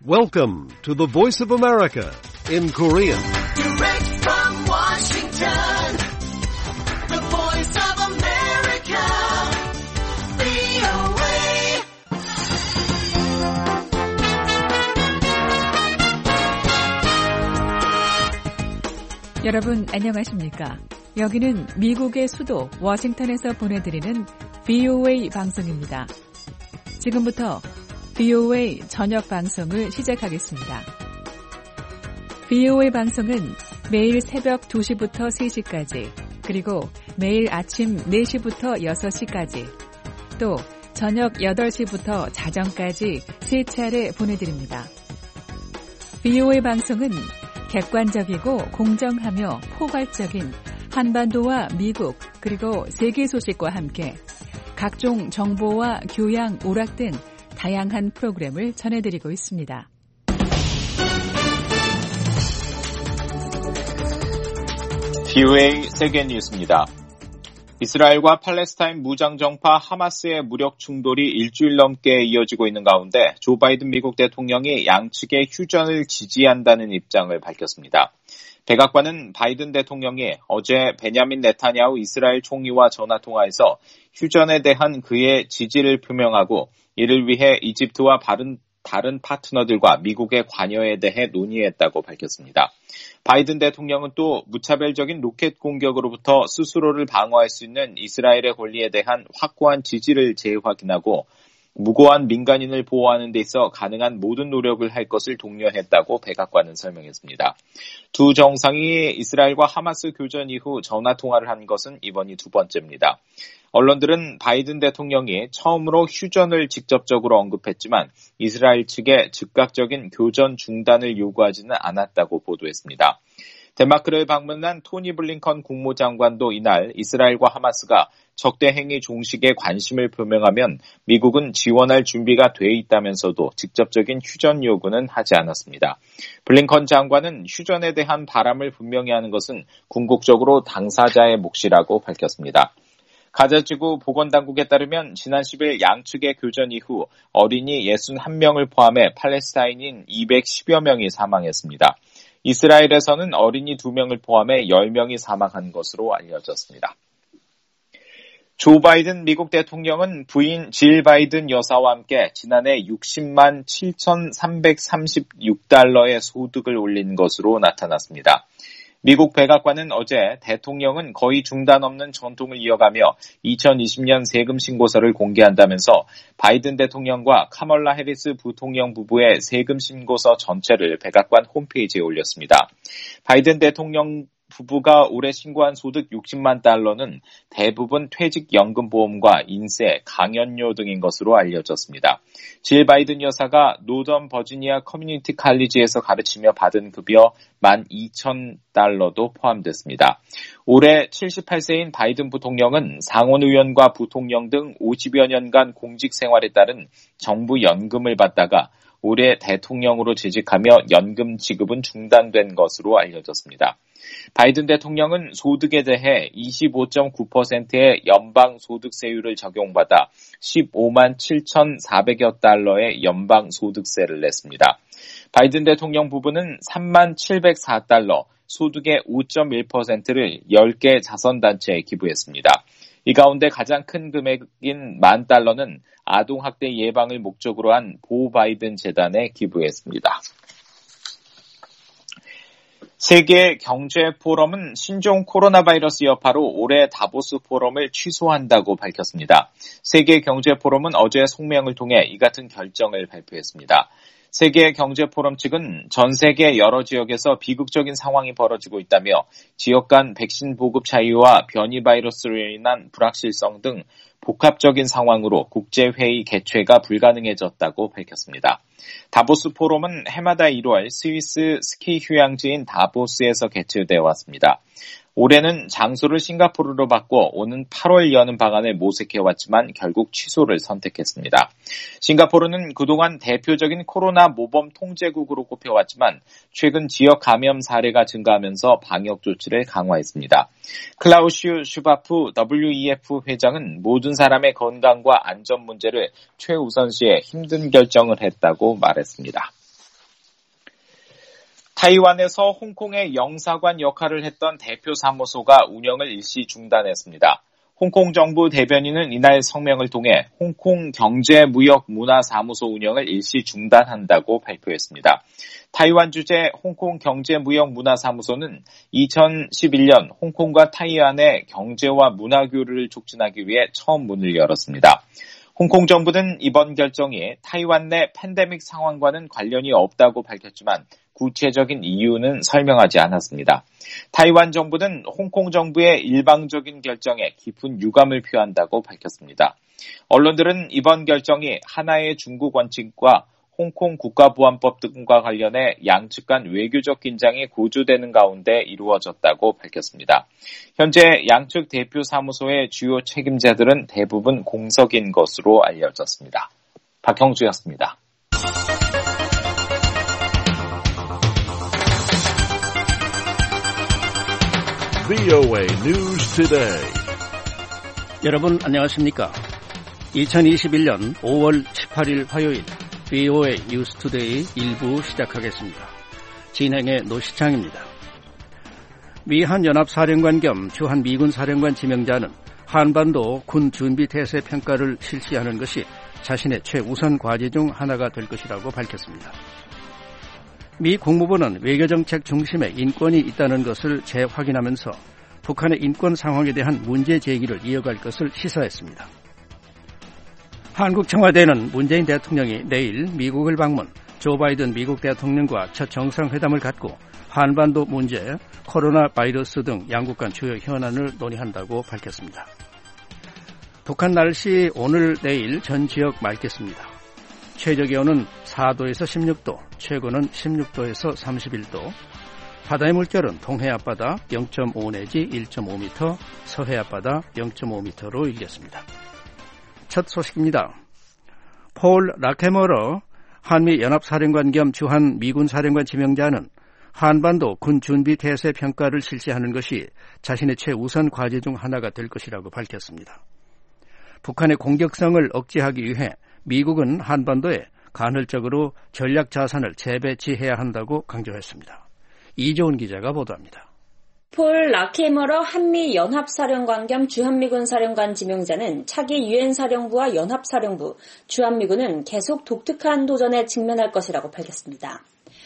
Welcome to the Voice of America in Korean. Direct from Washington, the Voice of America, VOA. 여러분 안녕하십니까? 여기는 미국의 수도 워싱턴에서 보내드리는 VOA 방송입니다. 지금부터 VOA 저녁 방송을 시작하겠습니다. VOA 방송은 매일 새벽 2시부터 3시까지, 그리고 매일 아침 4시부터 6시까지, 또 저녁 8시부터 자정까지 3차례 보내드립니다. VOA 방송은 객관적이고 공정하며 포괄적인 한반도와 미국 그리고 세계 소식과 함께 각종 정보와 교양, 오락 등 다양한 프로그램을 전해드리고 있습니다. VOA 세계 뉴스입니다. 이스라엘과 팔레스타인 무장정파 하마스의 무력 충돌이 일주일 넘게 이어지고 있는 가운데 조 바이든 미국 대통령이 양측의 휴전을 지지한다는 입장을 밝혔습니다. 백악관은 바이든 대통령이 어제 베냐민 네타냐후 이스라엘 총리와 전화통화에서 휴전에 대한 그의 지지를 표명하고 이를 위해 이집트와 다른 파트너들과 미국의 관여에 대해 논의했다고 밝혔습니다. 바이든 대통령은 또 무차별적인 로켓 공격으로부터 스스로를 방어할 수 있는 이스라엘의 권리에 대한 확고한 지지를 재확인하고 무고한 민간인을 보호하는 데 있어 가능한 모든 노력을 할 것을 독려했다고 백악관은 설명했습니다. 두 정상이 이스라엘과 하마스 교전 이후 전화통화를 한 것은 이번이 두 번째입니다. 언론들은 바이든 대통령이 처음으로 휴전을 직접적으로 언급했지만 이스라엘 측에 즉각적인 교전 중단을 요구하지는 않았다고 보도했습니다. 덴마크를 방문한 토니 블링컨 국무장관도 이날 이스라엘과 하마스가 적대 행위 종식에 관심을 표명하면 미국은 지원할 준비가 돼 있다면서도 직접적인 휴전 요구는 하지 않았습니다. 블링컨 장관은 휴전에 대한 바람을 분명히 하는 것은 궁극적으로 당사자의 몫이라고 밝혔습니다. 가자지구 보건당국에 따르면 지난 10일 양측의 교전 이후 어린이 61명을 포함해 팔레스타인인 210여 명이 사망했습니다. 이스라엘에서는 어린이 2명을 포함해 10명이 사망한 것으로 알려졌습니다. 조 바이든 미국 대통령은 부인 질 바이든 여사와 함께 지난해 60만 7,336달러의 소득을 올린 것으로 나타났습니다. 미국 백악관은 어제 대통령은 거의 중단 없는 전통을 이어가며 2020년 세금 신고서를 공개한다면서 바이든 대통령과 카멀라 해리스 부통령 부부의 세금 신고서 전체를 백악관 홈페이지에 올렸습니다. 바이든 대통령 부부가 올해 신고한 소득 60만 달러는 대부분 퇴직연금보험과 인세, 강연료 등인 것으로 알려졌습니다. 질 바이든 여사가 노던 버지니아 커뮤니티 칼리지에서 가르치며 받은 급여 12,000달러도 포함됐습니다. 올해 78세인 바이든 부통령은 상원의원과 부통령 등 50여 년간 공직 생활에 따른 정부 연금을 받다가 올해 대통령으로 재직하며 연금 지급은 중단된 것으로 알려졌습니다. 바이든 대통령은 소득에 대해 25.9%의 연방소득세율을 적용받아 15만 7,400여 달러의 연방소득세를 냈습니다. 바이든 대통령 부부는 3만 704달러, 소득의 5.1%를 10개 자선단체에 기부했습니다. 이 가운데 가장 큰 금액인 $10,000는 아동학대 예방을 목적으로 한 보 바이든 재단에 기부했습니다. 세계 경제 포럼은 신종 코로나 바이러스 여파로 올해 다보스 포럼을 취소한다고 밝혔습니다. 세계 경제 포럼은 어제 성명을 통해 이 같은 결정을 발표했습니다. 세계 경제 포럼 측은 전 세계 여러 지역에서 비극적인 상황이 벌어지고 있다며 지역 간 백신 보급 차이와 변이 바이러스로 인한 불확실성 등 복합적인 상황으로 국제회의 개최가 불가능해졌다고 밝혔습니다. 다보스 포럼은 해마다 1월 스위스 스키 휴양지인 다보스에서 개최되어 왔습니다. 올해는 장소를 싱가포르로 바꿔 오는 8월 여는 방안을 모색해왔지만 결국 취소를 선택했습니다. 싱가포르는 그동안 대표적인 코로나 모범 통제국으로 꼽혀왔지만 최근 지역 감염 사례가 증가하면서 방역 조치를 강화했습니다. 클라우슈 슈바프 WEF 회장은 모든 사람의 건강과 안전 문제를 최우선시해 힘든 결정을 했다고 말했습니다. 타이완에서 홍콩의 영사관 역할을 했던 대표 사무소가 운영을 일시 중단했습니다. 홍콩 정부 대변인은 이날 성명을 통해 홍콩 경제무역문화사무소 운영을 일시 중단한다고 발표했습니다. 타이완 주재 홍콩 경제무역문화사무소는 2011년 홍콩과 타이완의 경제와 문화교류를 촉진하기 위해 처음 문을 열었습니다. 홍콩 정부는 이번 결정이 타이완 내 팬데믹 상황과는 관련이 없다고 밝혔지만 구체적인 이유는 설명하지 않았습니다. 타이완 정부는 홍콩 정부의 일방적인 결정에 깊은 유감을 표한다고 밝혔습니다. 언론들은 이번 결정이 하나의 중국 원칙과 홍콩 국가보안법 등과 관련해 양측 간 외교적 긴장이 고조되는 가운데 이루어졌다고 밝혔습니다. 현재 양측 대표 사무소의 주요 책임자들은 대부분 공석인 것으로 알려졌습니다. 박형주였습니다. VOA News Today. 여러분 안녕하십니까? 2021년 5월 18일 화요일 VOA 뉴스 투데이 1부 시작하겠습니다. 진행의 노시창입니다. 미 한연합사령관 겸 주한 미군 사령관 지명자는 한반도 군 준비 태세 평가를 실시하는 것이 자신의 최우선 과제 중 하나가 될 것이라고 밝혔습니다. 미 국무부는 외교정책 중심에 인권이 있다는 것을 재확인하면서 북한의 인권 상황에 대한 문제 제기를 이어갈 것을 시사했습니다. 한국 청와대는 문재인 대통령이 내일 미국을 방문, 조 바이든 미국 대통령과 첫 정상회담을 갖고 한반도 문제, 코로나 바이러스 등 양국 간 주요 현안을 논의한다고 밝혔습니다. 북한 날씨 오늘 내일 전 지역 맑겠습니다. 최저기온은 4도에서 16도, 최고는 16도에서 31도, 바다의 물결은 동해 앞바다 0.5 내지 1.5m, 서해 앞바다 0.5m로 일겠습니다. 첫 소식입니다. 폴 라케머러 한미연합사령관 겸 주한 미군 사령관 지명자는 한반도 군 준비 태세 평가를 실시하는 것이 자신의 최우선 과제 중 하나가 될 것이라고 밝혔습니다. 북한의 공격성을 억제하기 위해 미국은 한반도에 간헐적으로 전략 자산을 재배치해야 한다고 강조했습니다. 이조은 기자가 보도합니다. 폴 라케머러 한미연합사령관 겸 주한미군 사령관 지명자는 차기 유엔사령부와 연합사령부, 주한미군은 계속 독특한 도전에 직면할 것이라고 밝혔습니다.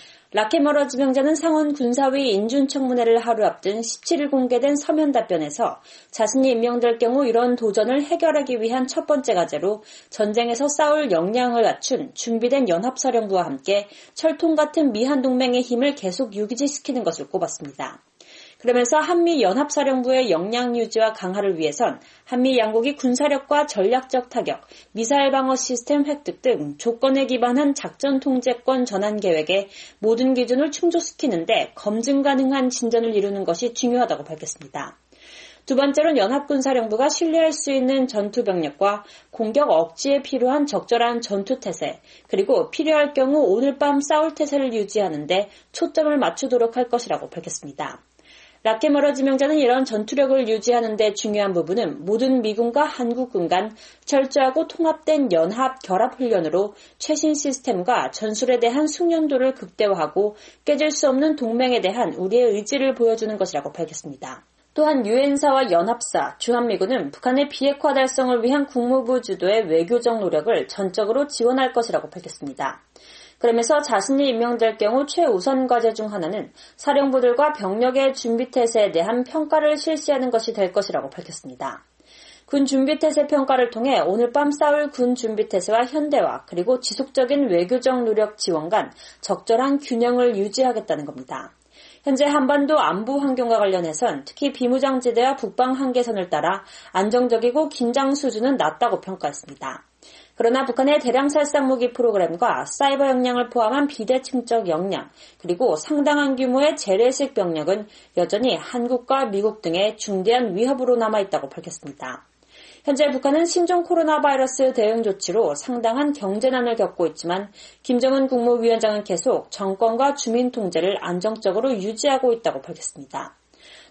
라케머러 지명자는 상원 군사위 인준청문회를 하루 앞둔 17일 공개된 서면 답변에서 자신이 임명될 경우 이런 도전을 해결하기 위한 첫 번째 과제로 전쟁에서 싸울 역량을 갖춘 준비된 연합사령부와 함께 철통 같은 미한 동맹의 힘을 계속 유지시키는 것을 꼽았습니다. 그러면서 한미연합사령부의 역량 유지와 강화를 위해선 한미 양국이 군사력과 전략적 타격, 미사일 방어 시스템 획득 등 조건에 기반한 작전 통제권 전환 계획의 모든 기준을 충족시키는 데 검증 가능한 진전을 이루는 것이 중요하다고 밝혔습니다. 두 번째로는 연합군사령부가 신뢰할 수 있는 전투병력과 공격 억지에 필요한 적절한 전투태세, 그리고 필요할 경우 오늘 밤 싸울 태세를 유지하는 데 초점을 맞추도록 할 것이라고 밝혔습니다. 라케머러 지명자는 이런 전투력을 유지하는 데 중요한 부분은 모든 미군과 한국군 간 철저하고 통합된 연합 결합 훈련으로 최신 시스템과 전술에 대한 숙련도를 극대화하고 깨질 수 없는 동맹에 대한 우리의 의지를 보여주는 것이라고 밝혔습니다. 또한 유엔사와 연합사, 주한미군은 북한의 비핵화 달성을 위한 국무부 주도의 외교적 노력을 전적으로 지원할 것이라고 밝혔습니다. 그러면서 자신이 임명될 경우 최우선 과제 중 하나는 사령부들과 병력의 준비태세에 대한 평가를 실시하는 것이 될 것이라고 밝혔습니다. 군 준비태세 평가를 통해 오늘 밤 싸울 군 준비태세와 현대화 그리고 지속적인 외교적 노력 지원 간 적절한 균형을 유지하겠다는 겁니다. 현재 한반도 안보 환경과 관련해선 특히 비무장지대와 북방 한계선을 따라 안정적이고 긴장 수준은 낮다고 평가했습니다. 그러나 북한의 대량살상 무기 프로그램과 사이버 역량을 포함한 비대칭적 역량, 그리고 상당한 규모의 재래식 병력은 여전히 한국과 미국 등의 중대한 위협으로 남아있다고 밝혔습니다. 현재 북한은 신종 코로나 바이러스 대응 조치로 상당한 경제난을 겪고 있지만 김정은 국무위원장은 계속 정권과 주민 통제를 안정적으로 유지하고 있다고 밝혔습니다.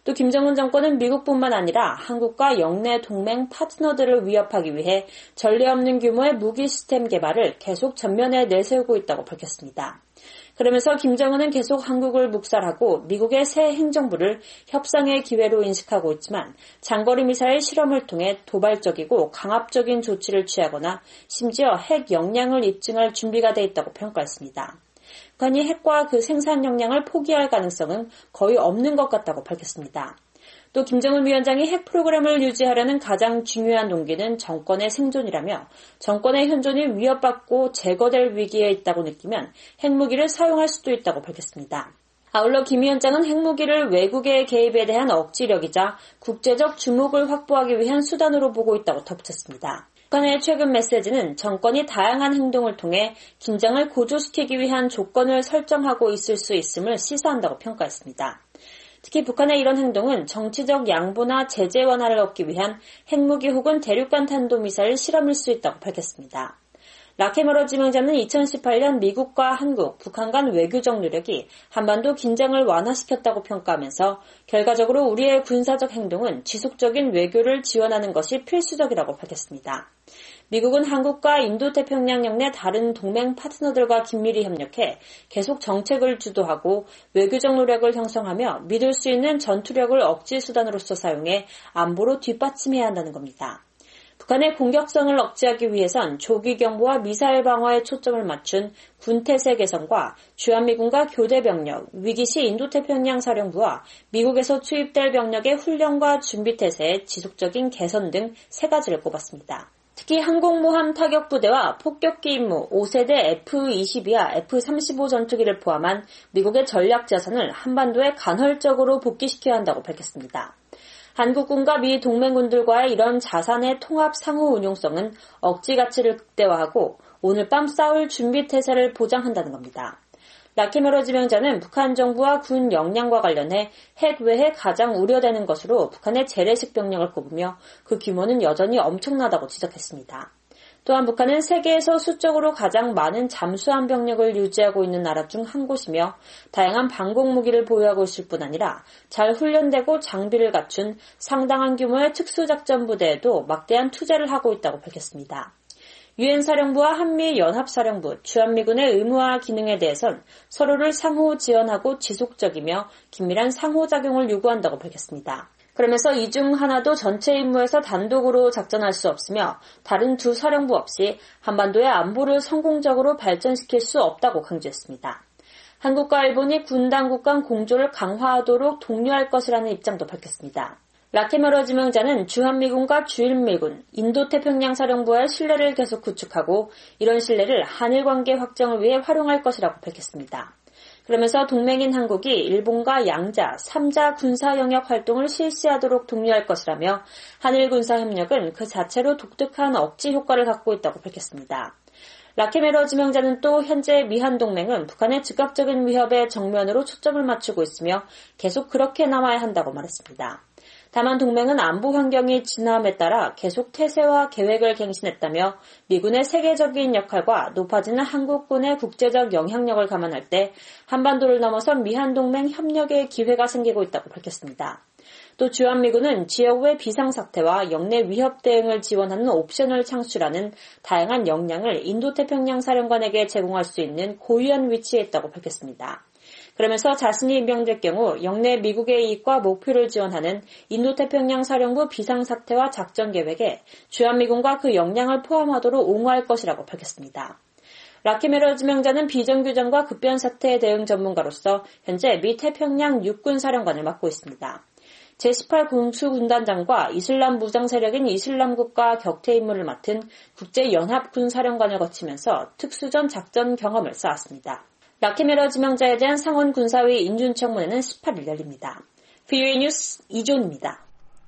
또 김정은 정권은 미국뿐만 아니라 한국과 영내 동맹 파트너들을 위협하기 위해 전례 없는 규모의 무기 시스템 개발을 계속 전면에 내세우고 있다고 밝혔습니다. 그러면서 김정은은 계속 한국을 묵살하고 미국의 새 행정부를 협상의 기회로 인식하고 있지만 장거리 미사일 실험을 통해 도발적이고 강압적인 조치를 취하거나 심지어 핵 역량을 입증할 준비가 돼 있다고 평가했습니다. 북한이 핵과 그 생산 역량을 포기할 가능성은 거의 없는 것 같다고 밝혔습니다. 또 김정은 위원장이 핵 프로그램을 유지하려는 가장 중요한 동기는 정권의 생존이라며 정권의 현존이 위협받고 제거될 위기에 있다고 느끼면 핵무기를 사용할 수도 있다고 밝혔습니다. 아울러 김 위원장은 핵무기를 외국의 개입에 대한 억지력이자 국제적 주목을 확보하기 위한 수단으로 보고 있다고 덧붙였습니다. 북한의 최근 메시지는 정권이 다양한 행동을 통해 긴장을 고조시키기 위한 조건을 설정하고 있을 수 있음을 시사한다고 평가했습니다. 특히 북한의 이런 행동은 정치적 양보나 제재 완화를 얻기 위한 핵무기 혹은 대륙간 탄도미사일 실험일 수 있다고 밝혔습니다. 라케머러 지명자는 2018년 미국과 한국, 북한 간 외교적 노력이 한반도 긴장을 완화시켰다고 평가하면서 결과적으로 우리의 군사적 행동은 지속적인 외교를 지원하는 것이 필수적이라고 밝혔습니다. 미국은 한국과 인도태평양 영내 다른 동맹 파트너들과 긴밀히 협력해 계속 정책을 주도하고 외교적 노력을 형성하며 믿을 수 있는 전투력을 억지 수단으로서 사용해 안보로 뒷받침해야 한다는 겁니다. 북한의 공격성을 억제하기 위해선 조기 경보와 미사일 방어에 초점을 맞춘 군태세 개선과 주한미군과 교대 병력, 위기시 인도태평양 사령부와 미국에서 투입될 병력의 훈련과 준비 태세의 지속적인 개선 등 세 가지를 꼽았습니다. 특히 항공모함 타격부대와 폭격기 임무 5세대 F-22와 F-35 전투기를 포함한 미국의 전략 자산을 한반도에 간헐적으로 복귀시켜야 한다고 밝혔습니다. 한국군과 미 동맹군들과의 이런 자산의 통합 상호 운용성은 억지 가치를 극대화하고 오늘 밤 싸울 준비 태세를 보장한다는 겁니다. 라케머러 지명자는 북한 정부와 군 역량과 관련해 핵 외에 가장 우려되는 것으로 북한의 재래식 병력을 꼽으며 그 규모는 여전히 엄청나다고 지적했습니다. 또한 북한은 세계에서 수적으로 가장 많은 잠수함 병력을 유지하고 있는 나라 중 한 곳이며 다양한 방공 무기를 보유하고 있을 뿐 아니라 잘 훈련되고 장비를 갖춘 상당한 규모의 특수작전부대에도 막대한 투자를 하고 있다고 밝혔습니다. 유엔 사령부와 한미 연합사령부, 주한미군의 의무와 기능에 대해선 서로를 상호 지원하고 지속적이며 긴밀한 상호작용을 요구한다고 밝혔습니다. 그러면서 이 중 하나도 전체 임무에서 단독으로 작전할 수 없으며 다른 두 사령부 없이 한반도의 안보를 성공적으로 발전시킬 수 없다고 강조했습니다. 한국과 일본이 군 당국 간 공조를 강화하도록 독려할 것이라는 입장도 밝혔습니다. 라케머러 지명자는 주한미군과 주일미군, 인도태평양 사령부와의 신뢰를 계속 구축하고 이런 신뢰를 한일 관계 확정을 위해 활용할 것이라고 밝혔습니다. 그러면서 동맹인 한국이 일본과 양자, 3자 군사 영역 활동을 실시하도록 독려할 것이라며 한일 군사 협력은 그 자체로 독특한 억지 효과를 갖고 있다고 밝혔습니다. 라케머러 지명자는 또 현재 미한 동맹은 북한의 즉각적인 위협에 정면으로 초점을 맞추고 있으며 계속 그렇게 남아야 한다고 말했습니다. 다만 동맹은 안보 환경이 진화함에 따라 계속 태세와 계획을 갱신했다며 미군의 세계적인 역할과 높아지는 한국군의 국제적 영향력을 감안할 때 한반도를 넘어선 미한동맹 협력의 기회가 생기고 있다고 밝혔습니다. 또 주한미군은 지역의 비상사태와 영내 위협 대응을 지원하는 옵션을 창출하는 다양한 역량을 인도태평양 사령관에게 제공할 수 있는 고유한 위치에 있다고 밝혔습니다. 그러면서 자신이 임명될 경우 영내 미국의 이익과 목표를 지원하는 인도태평양 사령부 비상사태와 작전계획에 주한미군과 그 역량을 포함하도록 옹호할 것이라고 밝혔습니다. 라케머러 지명자는 비정규전과 급변사태에 대응 전문가로서 현재 미 태평양 육군사령관을 맡고 있습니다. 제18 공수군단장과 이슬람 무장세력인 이슬람국가 격퇴 임무를 맡은 국제연합군사령관을 거치면서 특수전 작전 경험을 쌓았습니다. 라케머러 지명자에 대한 상원 군사위 인준청문회는 18일 열립니다. VOA 뉴스 이존입니다.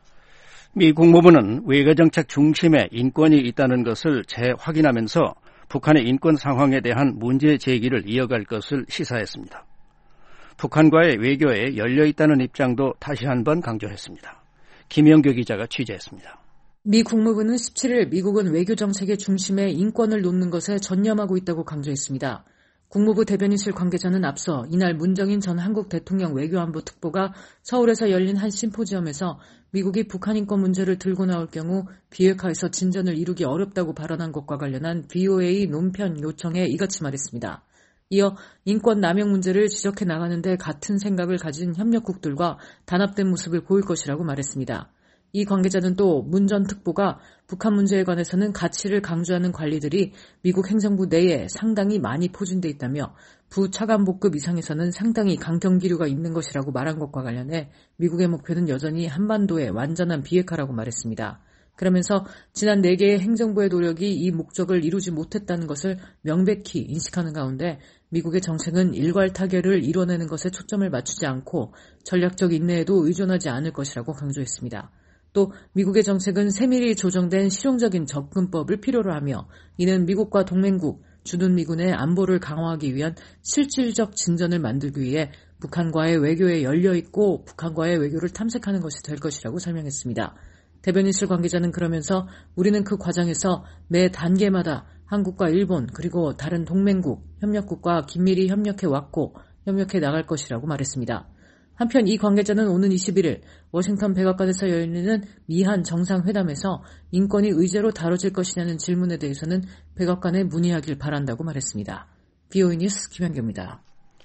미 국무부는 외교정책 중심에 인권이 있다는 것을 재확인하면서 북한의 인권 상황에 대한 문제 제기를 이어갈 것을 시사했습니다. 북한과의 외교에 열려있다는 입장도 다시 한번 강조했습니다. 김영교 기자가 취재했습니다. 미 국무부는 17일 미국은 외교정책의 중심에 인권을 놓는 것에 전념하고 있다고 강조했습니다. 국무부 대변인실 관계자는 앞서 이날 문정인 전 한국 대통령 외교안보 특보가 서울에서 열린 한 심포지엄에서 미국이 북한 인권 문제를 들고 나올 경우 비핵화에서 진전을 이루기 어렵다고 발언한 것과 관련한 VOA 논편 요청에 이같이 말했습니다. 이어 인권 남용 문제를 지적해 나가는데 같은 생각을 가진 협력국들과 단합된 모습을 보일 것이라고 말했습니다. 이 관계자는 또 문 전 특보가 북한 문제에 관해서는 가치를 강조하는 관리들이 미국 행정부 내에 상당히 많이 포진돼 있다며 부차관복급 이상에서는 상당히 강경 기류가 있는 것이라고 말한 것과 관련해 미국의 목표는 여전히 한반도의 완전한 비핵화라고 말했습니다. 그러면서 지난 4개의 행정부의 노력이 이 목적을 이루지 못했다는 것을 명백히 인식하는 가운데 미국의 정책은 일괄 타결을 이뤄내는 것에 초점을 맞추지 않고 전략적 인내에도 의존하지 않을 것이라고 강조했습니다. 또 미국의 정책은 세밀히 조정된 실용적인 접근법을 필요로 하며 이는 미국과 동맹국, 주둔미군의 안보를 강화하기 위한 실질적 진전을 만들기 위해 북한과의 외교에 열려있고 북한과의 외교를 탐색하는 것이 될 것이라고 설명했습니다. 대변인실 관계자는 그러면서 우리는 그 과정에서 매 단계마다 한국과 일본 그리고 다른 동맹국, 협력국과 긴밀히 협력해 왔고 협력해 나갈 것이라고 말했습니다. 한편 이 관계자는 오는 21일 워싱턴 백악관에서 열리는 미한 정상회담에서 인권이 의제로 다뤄질 것이냐는 질문에 대해서는 백악관에 문의하길 바란다고 말했습니다. BOE 뉴스 김현규입니다.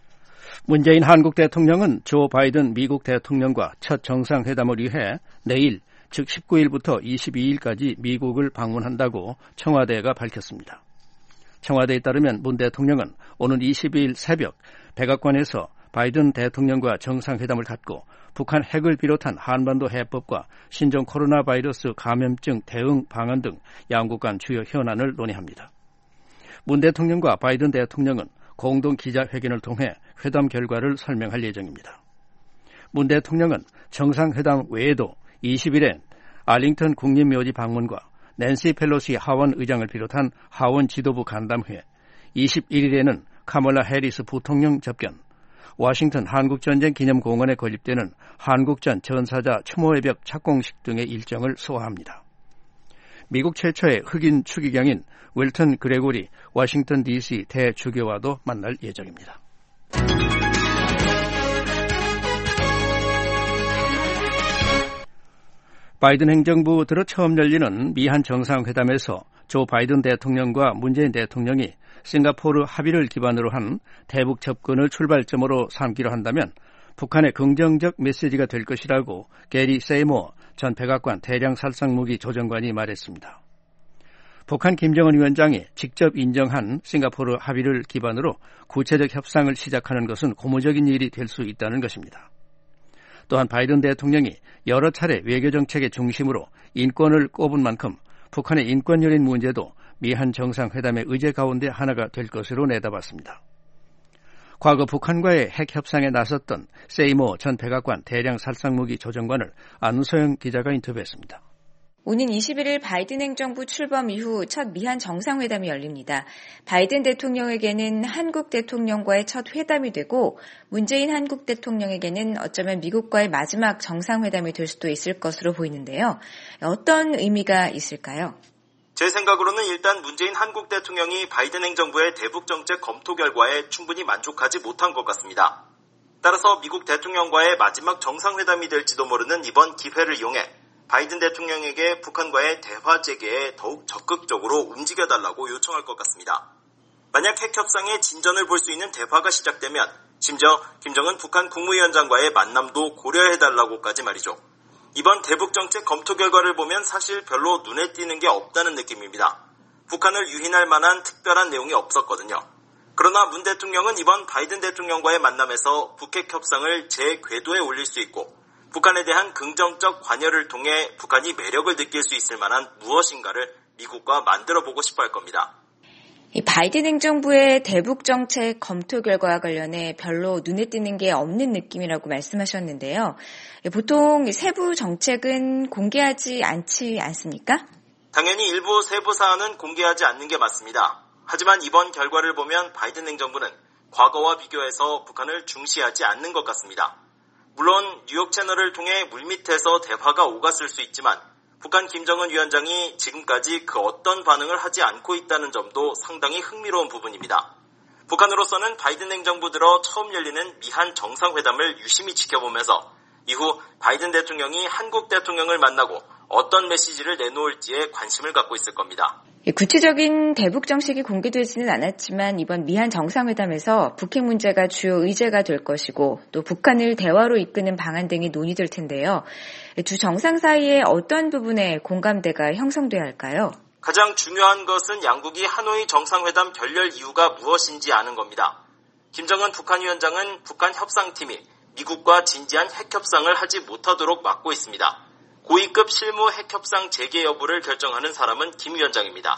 문재인 한국 대통령은 조 바이든 미국 대통령과 첫 정상회담을 위해 내일 즉 19일부터 22일까지 미국을 방문한다고 청와대가 밝혔습니다. 청와대에 따르면 문 대통령은 오는 22일 새벽 백악관에서 바이든 대통령과 정상회담을 갖고 북한 핵을 비롯한 한반도 해법과 신종 코로나 바이러스 감염증 대응 방안 등 양국 간 주요 현안을 논의합니다. 문 대통령과 바이든 대통령은 공동 기자회견을 통해 회담 결과를 설명할 예정입니다. 문 대통령은 정상회담 외에도 20일엔 알링턴 국립묘지 방문과 낸시 펠로시 하원 의장을 비롯한 하원 지도부 간담회, 21일에는 카멀라 해리스 부통령 접견, 워싱턴 한국전쟁 기념공원에 건립되는 한국전 전사자 추모의 벽 착공식 등의 일정을 소화합니다. 미국 최초의 흑인 추기경인 웰턴 그레고리 워싱턴 DC 대주교와도 만날 예정입니다. 바이든 행정부 들어 처음 열리는 미한 정상회담에서 조 바이든 대통령과 문재인 대통령이 싱가포르 합의를 기반으로 한 대북 접근을 출발점으로 삼기로 한다면 북한의 긍정적 메시지가 될 것이라고 게리 세이모어 전 백악관 대량살상무기 조정관이 말했습니다. 북한 김정은 위원장이 직접 인정한 싱가포르 합의를 기반으로 구체적 협상을 시작하는 것은 고무적인 일이 될 수 있다는 것입니다. 또한 바이든 대통령이 여러 차례 외교정책의 중심으로 인권을 꼽은 만큼 북한의 인권 열린 문제도 미한 정상회담의 의제 가운데 하나가 될 것으로 내다봤습니다. 과거 북한과의 핵 협상에 나섰던 세이모 전 백악관 대량살상무기 조정관을 안소영 기자가 인터뷰했습니다. 오는 21일 바이든 행정부 출범 이후 첫 미한 정상회담이 열립니다. 바이든 대통령에게는 한국 대통령과의 첫 회담이 되고 문재인 한국 대통령에게는 어쩌면 미국과의 마지막 정상회담이 될 수도 있을 것으로 보이는데요. 어떤 의미가 있을까요? 제 생각으로는 일단 문재인 한국 대통령이 바이든 행정부의 대북 정책 검토 결과에 충분히 만족하지 못한 것 같습니다. 따라서 미국 대통령과의 마지막 정상회담이 될지도 모르는 이번 기회를 이용해 바이든 대통령에게 북한과의 대화 재개에 더욱 적극적으로 움직여달라고 요청할 것 같습니다. 만약 핵 협상의 진전을 볼 수 있는 대화가 시작되면 심지어 김정은 북한 국무위원장과의 만남도 고려해달라고까지 말이죠. 이번 대북 정책 검토 결과를 보면 사실 별로 눈에 띄는 게 없다는 느낌입니다. 북한을 유인할 만한 특별한 내용이 없었거든요. 그러나 문 대통령은 이번 바이든 대통령과의 만남에서 북핵 협상을 재궤도에 올릴 수 있고 북한에 대한 긍정적 관여를 통해 북한이 매력을 느낄 수 있을 만한 무엇인가를 미국과 만들어보고 싶어 할 겁니다. 이 바이든 행정부의 대북 정책 검토 결과와 관련해 별로 눈에 띄는 게 없는 느낌이라고 말씀하셨는데요. 보통 세부 정책은 공개하지 않지 않습니까? 당연히 일부 세부 사안은 공개하지 않는 게 맞습니다. 하지만 이번 결과를 보면 바이든 행정부는 과거와 비교해서 북한을 중시하지 않는 것 같습니다. 물론 뉴욕 채널을 통해 물밑에서 대화가 오갔을 수 있지만 북한 김정은 위원장이 지금까지 그 어떤 반응을 하지 않고 있다는 점도 상당히 흥미로운 부분입니다. 북한으로서는 바이든 행정부 들어 처음 열리는 미한 정상회담을 유심히 지켜보면서 이후 바이든 대통령이 한국 대통령을 만나고 어떤 메시지를 내놓을지에 관심을 갖고 있을 겁니다. 구체적인 대북 정책이 공개되지는 않았지만 이번 미한 정상회담에서 북핵 문제가 주요 의제가 될 것이고 또 북한을 대화로 이끄는 방안 등이 논의될 텐데요. 두 정상 사이에 어떤 부분에 공감대가 형성돼야 할까요? 가장 중요한 것은 양국이 하노이 정상회담 결렬 이유가 무엇인지 아는 겁니다. 김정은 북한 위원장은 북한 협상팀이 미국과 진지한 핵협상을 하지 못하도록 막고 있습니다. 고위급 실무 핵협상 재개 여부를 결정하는 사람은 김 위원장입니다.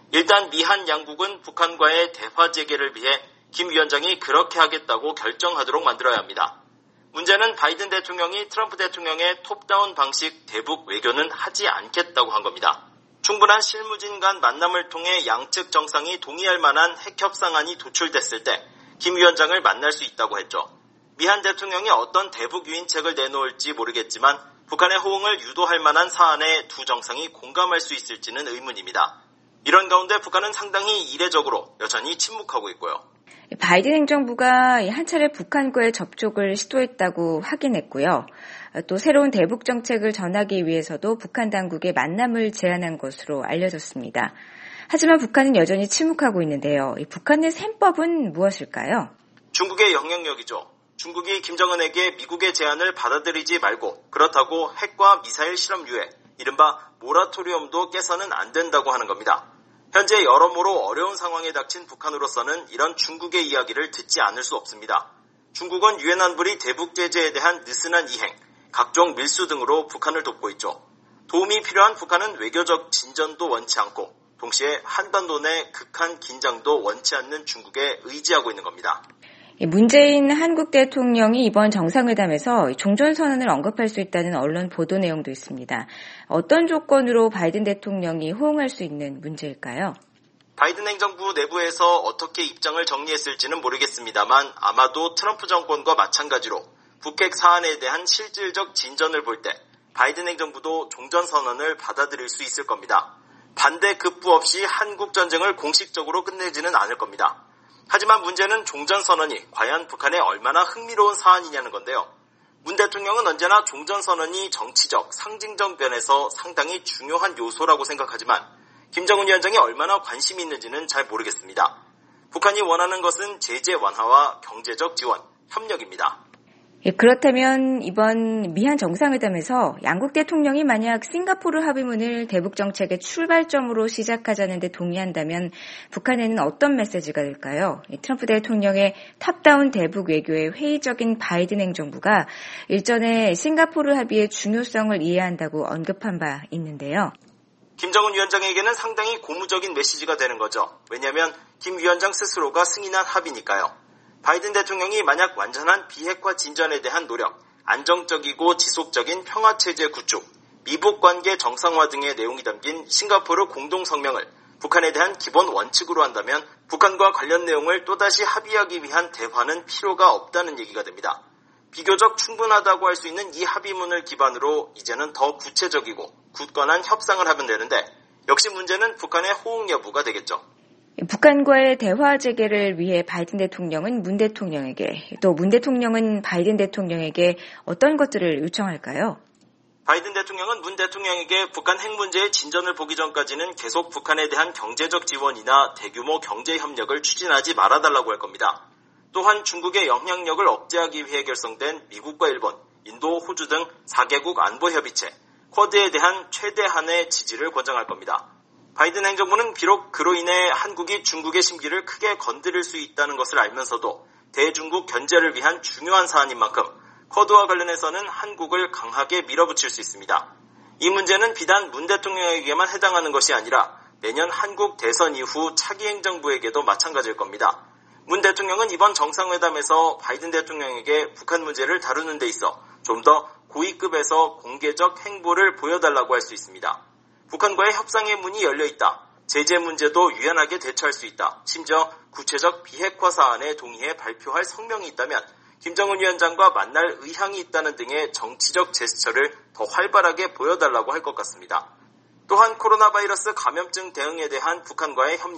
일단 미한 양국은 북한과의 대화 재개를 위해 김 위원장이 그렇게 하겠다고 결정하도록 만들어야 합니다. 문제는 바이든 대통령이 트럼프 대통령의 톱다운 방식 대북 외교는 하지 않겠다고 한 겁니다. 충분한 실무진 간 만남을 통해 양측 정상이 동의할 만한 핵협상안이 도출됐을 때 김 위원장을 만날 수 있다고 했죠. 미한 대통령이 어떤 대북 유인책을 내놓을지 모르겠지만 북한의 호응을 유도할 만한 사안에 두 정상이 공감할 수 있을지는 의문입니다. 이런 가운데 북한은 상당히 이례적으로 여전히 침묵하고 있고요. 바이든 행정부가 한 차례 북한과의 접촉을 시도했다고 확인했고요. 또 새로운 대북 정책을 전하기 위해서도 북한 당국의 만남을 제안한 것으로 알려졌습니다. 하지만 북한은 여전히 침묵하고 있는데요. 북한의 셈법은 무엇일까요? 중국의 영향력이죠. 중국이 김정은에게 미국의 제안을 받아들이지 말고 그렇다고 핵과 미사일 실험 유예, 이른바 모라토리엄도 깨서는 안 된다고 하는 겁니다. 현재 여러모로 어려운 상황에 닥친 북한으로서는 이런 중국의 이야기를 듣지 않을 수 없습니다. 중국은 유엔 안보리 대북 제재에 대한 느슨한 이행, 각종 밀수 등으로 북한을 돕고 있죠. 도움이 필요한 북한은 외교적 진전도 원치 않고 동시에 한반도 내 극한 긴장도 원치 않는 중국에 의지하고 있는 겁니다. 문재인 한국 대통령이 이번 정상회담에서 종전선언을 언급할 수 있다는 언론 보도 내용도 있습니다. 어떤 조건으로 바이든 대통령이 호응할 수 있는 문제일까요? 바이든 행정부 내부에서 어떻게 입장을 정리했을지는 모르겠습니다만 아마도 트럼프 정권과 마찬가지로 북핵 사안에 대한 실질적 진전을 볼 때 바이든 행정부도 종전선언을 받아들일 수 있을 겁니다. 반대 급부 없이 한국 전쟁을 공식적으로 끝내지는 않을 겁니다. 하지만 문제는 종전선언이 과연 북한에 얼마나 흥미로운 사안이냐는 건데요. 문 대통령은 언제나 종전선언이 정치적, 상징적 면에서 상당히 중요한 요소라고 생각하지만 김정은 위원장이 얼마나 관심이 있는지는 잘 모르겠습니다. 북한이 원하는 것은 제재 완화와 경제적 지원, 협력입니다. 그렇다면 이번 미한 정상회담에서 양국 대통령이 만약 싱가포르 합의문을 대북 정책의 출발점으로 시작하자는 데 동의한다면 북한에는 어떤 메시지가 될까요? 트럼프 대통령의 탑다운 대북 외교의 회의적인 바이든 행정부가 일전에 싱가포르 합의의 중요성을 이해한다고 언급한 바 있는데요. 김정은 위원장에게는 상당히 고무적인 메시지가 되는 거죠. 왜냐하면 김 위원장 스스로가 승인한 합의니까요. 바이든 대통령이 만약 완전한 비핵화 진전에 대한 노력, 안정적이고 지속적인 평화체제 구축, 미북관계 정상화 등의 내용이 담긴 싱가포르 공동성명을 북한에 대한 기본 원칙으로 한다면 북한과 관련 내용을 또다시 합의하기 위한 대화는 필요가 없다는 얘기가 됩니다. 비교적 충분하다고 할 수 있는 이 합의문을 기반으로 이제는 더 구체적이고 굳건한 협상을 하면 되는데 역시 문제는 북한의 호응 여부가 되겠죠. 북한과의 대화 재개를 위해 바이든 대통령은 문 대통령에게 또 문 대통령은 바이든 대통령에게 어떤 것들을 요청할까요? 바이든 대통령은 문 대통령에게 북한 핵 문제의 진전을 보기 전까지는 계속 북한에 대한 경제적 지원이나 대규모 경제 협력을 추진하지 말아달라고 할 겁니다. 또한 중국의 영향력을 억제하기 위해 결성된 미국과 일본, 인도, 호주 등 4개국 안보협의체, 쿼드에 대한 최대한의 지지를 권장할 겁니다. 바이든 행정부는 비록 그로 인해 한국이 중국의 심기를 크게 건드릴 수 있다는 것을 알면서도 대중국 견제를 위한 중요한 사안인 만큼 쿼드와 관련해서는 한국을 강하게 밀어붙일 수 있습니다. 이 문제는 비단 문 대통령에게만 해당하는 것이 아니라 내년 한국 대선 이후 차기 행정부에게도 마찬가지일 겁니다. 문 대통령은 이번 정상회담에서 바이든 대통령에게 북한 문제를 다루는 데 있어 좀 더 고위급에서 공개적 행보를 보여달라고 할 수 있습니다. 북한과의 협상의 문이 열려있다. 제재 문제도 유연하게 대처할 수 있다. 심지어 구체적 비핵화 사안에 동의해 발표할 성명이 있다면 김정은 위원장과 만날 의향이 있다는 등의 정치적 제스처를 더 활발하게 보여달라고 할 것 같습니다. 또한 코로나 바이러스 감염증 대응에 대한 북한과의 협력,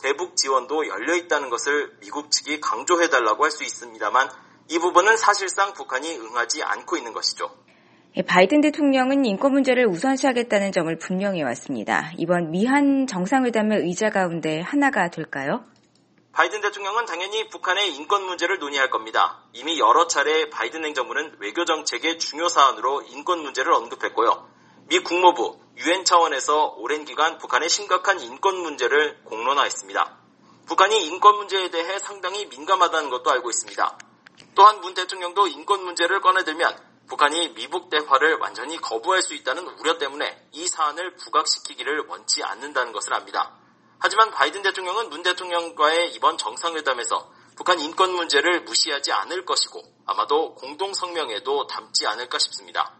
대북 지원도 열려 있다는 것을 미국 측이 강조해달라고 할 수 있습니다만 이 부분은 사실상 북한이 응하지 않고 있는 것이죠. 바이든 대통령은 인권 문제를 우선시하겠다는 점을 분명히 해왔습니다. 이번 미한 정상회담의 의자 가운데 하나가 될까요? 바이든 대통령은 당연히 북한의 인권 문제를 논의할 겁니다. 이미 여러 차례 바이든 행정부는 외교 정책의 중요 사안으로 인권 문제를 언급했고요. 미 국무부, 유엔 차원에서 오랜 기간 북한의 심각한 인권 문제를 공론화했습니다. 북한이 인권 문제에 대해 상당히 민감하다는 것도 알고 있습니다. 또한 문 대통령도 인권 문제를 꺼내들면 북한이 미북 대화를 완전히 거부할 수 있다는 우려 때문에 이 사안을 부각시키기를 원치 않는다는 것을 압니다. 하지만 바이든 대통령은 문 대통령과의 이번 정상회담에서 북한 인권 문제를 무시하지 않을 것이고 아마도 공동성명에도 담지 않을까 싶습니다.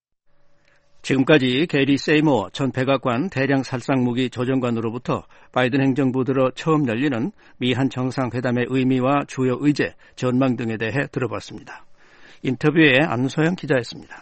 지금까지 게리 세이모 전 백악관 대량 살상무기 조정관으로부터 바이든 행정부 들어 처음 열리는 미한 정상회담의 의미와 주요 의제, 전망 등에 대해 들어봤습니다. 인터뷰에 안소영 기자였습니다.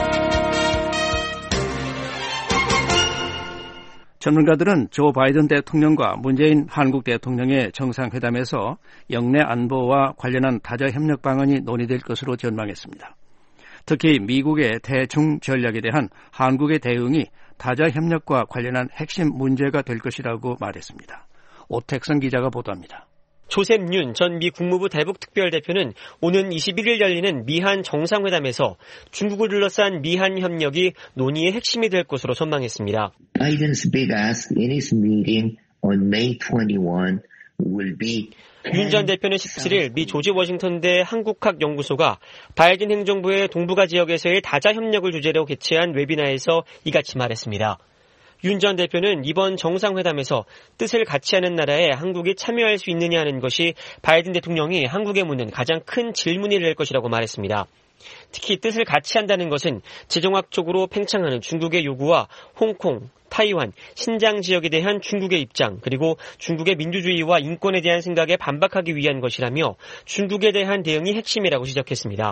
전문가들은 조 바이든 대통령과 문재인 한국 대통령의 정상회담에서 영내 안보와 관련한 다자 협력 방안이 논의될 것으로 전망했습니다. 특히 미국의 대중 전략에 대한 한국의 대응이 다자 협력과 관련한 핵심 문제가 될 것이라고 말했습니다. 오택선 기자가 보도합니다. 조셉 윤 전 미 국무부 대북특별대표는 오는 21일 열리는 미한 정상회담에서 중국을 둘러싼 미한 협력이 논의의 핵심이 될 것으로 전망했습니다. Biden's big ask in his meeting on May 21 will be 윤 전 대표는 17일 미 조지 워싱턴대 한국학연구소가 바이든 행정부의 동북아 지역에서의 다자 협력을 주제로 개최한 웨비나에서 이같이 말했습니다. 윤 전 대표는 이번 정상회담에서 뜻을 같이 하는 나라에 한국이 참여할 수 있느냐는 것이 바이든 대통령이 한국에 묻는 가장 큰 질문이 될 것이라고 말했습니다. 특히 뜻을 같이 한다는 것은 지정학적으로 팽창하는 중국의 요구와 홍콩, 타이완, 신장 지역에 대한 중국의 입장, 그리고 중국의 민주주의와 인권에 대한 생각에 반박하기 위한 것이라며 중국에 대한 대응이 핵심이라고 지적했습니다.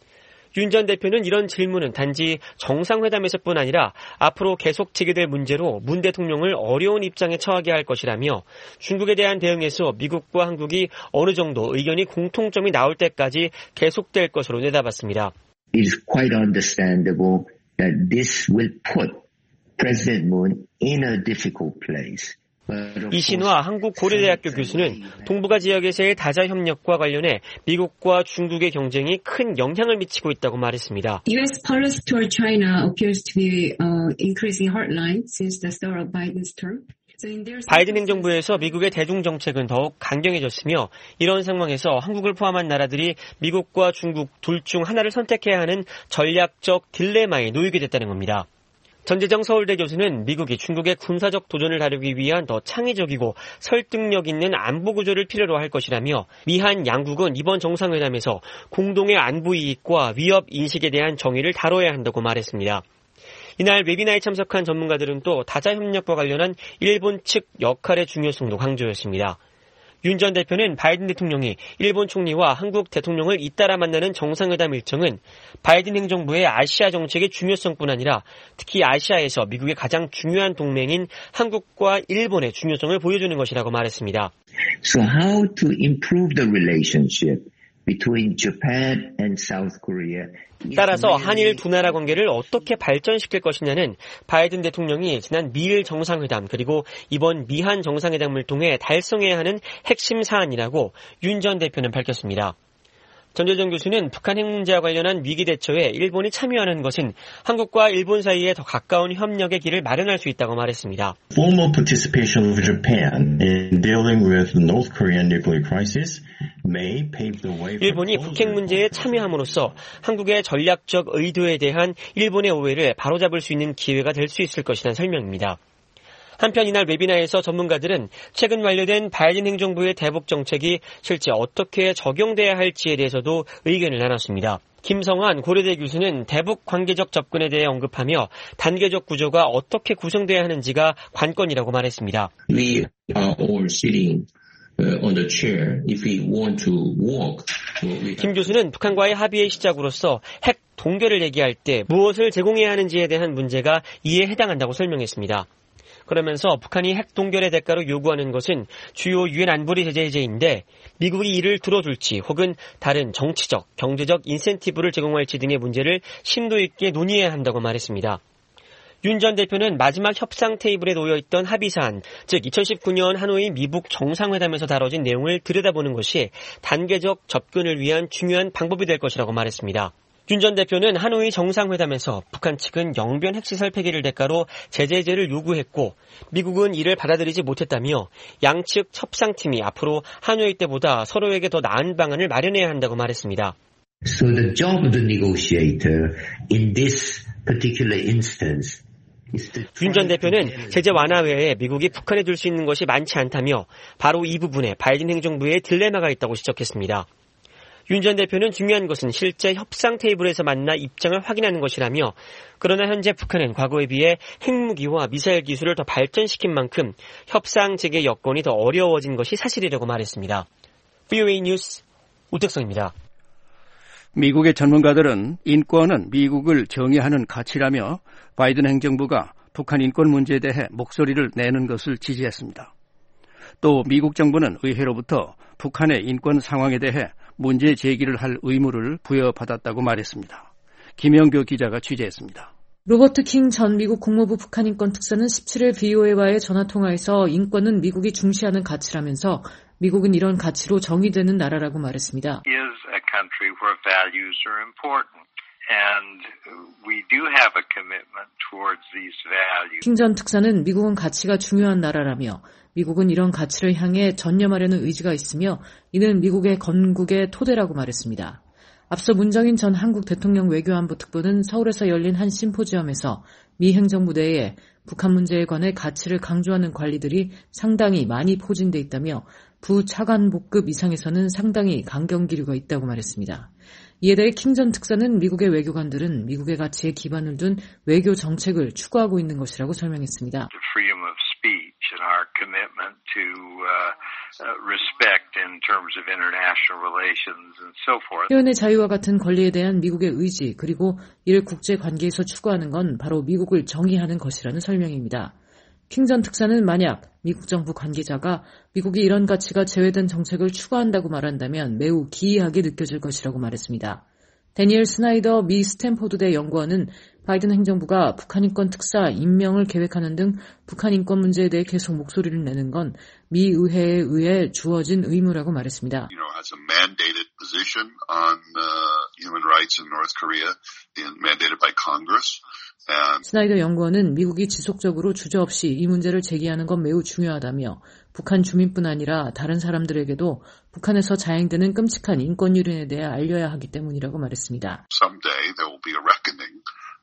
윤 전 대표는 이런 질문은 단지 정상회담에서뿐 아니라 앞으로 계속 제기될 문제로 문 대통령을 어려운 입장에 처하게 할 것이라며 중국에 대한 대응에서 미국과 한국이 어느 정도 의견이 공통점이 나올 때까지 계속될 것으로 내다봤습니다. It is quite understandable that this will put President Moon in a difficult place. 이신화 한국고려대학교 교수는 동북아 지역에서의 다자 협력과 관련해 미국과 중국의 경쟁이 큰 영향을 미치고 있다고 말했습니다. U.S. policy toward China appears to be increasing hardline since the start of Biden's term. 바이든 행정부에서 미국의 대중 정책은 더욱 강경해졌으며 이런 상황에서 한국을 포함한 나라들이 미국과 중국 둘 중 하나를 선택해야 하는 전략적 딜레마에 놓이게 됐다는 겁니다. 전재정 서울대 교수는 미국이 중국의 군사적 도전을 다루기 위한 더 창의적이고 설득력 있는 안보 구조를 필요로 할 것이라며 미한 양국은 이번 정상회담에서 공동의 안보 이익과 위협 인식에 대한 정의를 다뤄야 한다고 말했습니다. 이날 웨비나에 참석한 전문가들은 또 다자 협력과 관련한 일본 측 역할의 중요성도 강조했습니다. 윤 전 대표는 바이든 대통령이 일본 총리와 한국 대통령을 잇따라 만나는 정상회담 일정은 바이든 행정부의 아시아 정책의 중요성뿐 아니라 특히 아시아에서 미국의 가장 중요한 동맹인 한국과 일본의 중요성을 보여주는 것이라고 말했습니다. So how to improve the relationship between Japan and South Korea? 따라서 한일 두 나라 관계를 어떻게 발전시킬 것이냐는 바이든 대통령이 지난 미일 정상회담 그리고 이번 미한 정상회담을 통해 달성해야 하는 핵심 사안이라고 윤 전 대표는 밝혔습니다. 전재정 교수는 북한 핵 문제와 관련한 위기 대처에 일본이 참여하는 것은 한국과 일본 사이에 더 가까운 협력의 길을 마련할 수 있다고 말했습니다. Formal participation of Japan in dealing with the North Korean nuclear crisis may pave the way. 일본이 북핵 문제에 참여함으로써 한국의 전략적 의도에 대한 일본의 오해를 바로잡을 수 있는 기회가 될 수 있을 것이라는 설명입니다. 한편 이날 웨비나에서 전문가들은 최근 완료된 바이든 행정부의 대북 정책이 실제 어떻게 적용돼야 할지에 대해서도 의견을 나눴습니다. 김성환 고려대 교수는 대북 관계적 접근에 대해 언급하며 단계적 구조가 어떻게 구성돼야 하는지가 관건이라고 말했습니다. We are all sitting on the chair. If we want to walk. 김 교수는 북한과의 합의의 시작으로서 핵 동결을 얘기할 때 무엇을 제공해야 하는지에 대한 문제가 이에 해당한다고 설명했습니다. 그러면서 북한이 핵 동결의 대가로 요구하는 것은 주요 유엔 안보리 제재인데 미국이 이를 들어줄지 혹은 다른 정치적, 경제적 인센티브를 제공할지 등의 문제를 심도 있게 논의해야 한다고 말했습니다. 윤 전 대표는 마지막 협상 테이블에 놓여있던 합의사안, 즉 2019년 하노이 미북 정상회담에서 다뤄진 내용을 들여다보는 것이 단계적 접근을 위한 중요한 방법이 될 것이라고 말했습니다. 윤 전 대표는 하노이 정상회담에서 북한 측은 영변 핵시설 폐기를 대가로 제재를 요구했고 미국은 이를 받아들이지 못했다며 양측 협상팀이 앞으로 하노이 때보다 서로에게 더 나은 방안을 마련해야 한다고 말했습니다. So the job of the negotiator in this particular instance 윤 전 대표는 제재 완화 외에 미국이 북한에 줄 수 있는 것이 많지 않다며 바로 이 부분에 바이든 행정부의 딜레마가 있다고 지적했습니다. 윤 전 대표는 중요한 것은 실제 협상 테이블에서 만나 입장을 확인하는 것이라며 그러나 현재 북한은 과거에 비해 핵무기와 미사일 기술을 더 발전시킨 만큼 협상 재개 여건이 더 어려워진 것이 사실이라고 말했습니다. VOA 뉴스 우택성입니다. 미국의 전문가들은 인권은 미국을 정의하는 가치라며 바이든 행정부가 북한 인권 문제에 대해 목소리를 내는 것을 지지했습니다. 또 미국 정부는 의회로부터 북한의 인권 상황에 대해 문제 제기를 할 의무를 부여받았다고 말했습니다. 김영교 기자가 취재했습니다. 로버트 킹 전 미국 국무부 북한인권 특사는 17일 VOA와의 전화통화에서 인권은 미국이 중시하는 가치라면서 미국은 이런 가치로 정의되는 나라라고 말했습니다. is a country where values are important. And we do have a commitment towards these values. 킹 전 특사는 미국은 가치가 중요한 나라라며 미국은 이런 가치를 향해 전념하려는 의지가 있으며 이는 미국의 건국의 토대라고 말했습니다. 앞서 문정인 전 한국 대통령 외교안보 특보는 서울에서 열린 한 심포지엄에서 미 행정부 내에 북한 문제에 관해 가치를 강조하는 관리들이 상당히 많이 포진돼 있다며 부차관복급 이상에서는 상당히 강경 기류가 있다고 말했습니다. 이에 대해 킹 전 특사는 미국의 외교관들은 미국의 가치에 기반을 둔 외교 정책을 추구하고 있는 것이라고 설명했습니다. The freedom of speech and our commitment to respect in terms of international relations and so forth. 표현의 자유와 같은 권리에 대한 미국의 의지 그리고 이를 국제 관계에서 추구하는 건 바로 미국을 정의하는 것이라는 설명입니다. 킹 전 특사는 만약 미국 정부 관계자가 미국이 이런 가치가 제외된 정책을 추구한다고 말한다면 매우 기이하게 느껴질 것이라고 말했습니다. 데니엘 스나이더 미 스탠포드대 연구원은 바이든 행정부가 북한 인권 특사 임명을 계획하는 등 북한 인권 문제에 대해 계속 목소리를 내는 건 미 의회에 의해 주어진 의무라고 말했습니다. As a mandated position on human rights in North Korea, mandated by Congress. 스나이더 연구원은 미국이 지속적으로 주저없이 이 문제를 제기하는 건 매우 중요하다며 북한 주민뿐 아니라 다른 사람들에게도 북한에서 자행되는 끔찍한 인권 유린에 대해 알려야 하기 때문이라고 말했습니다. Someday there will be a reckoning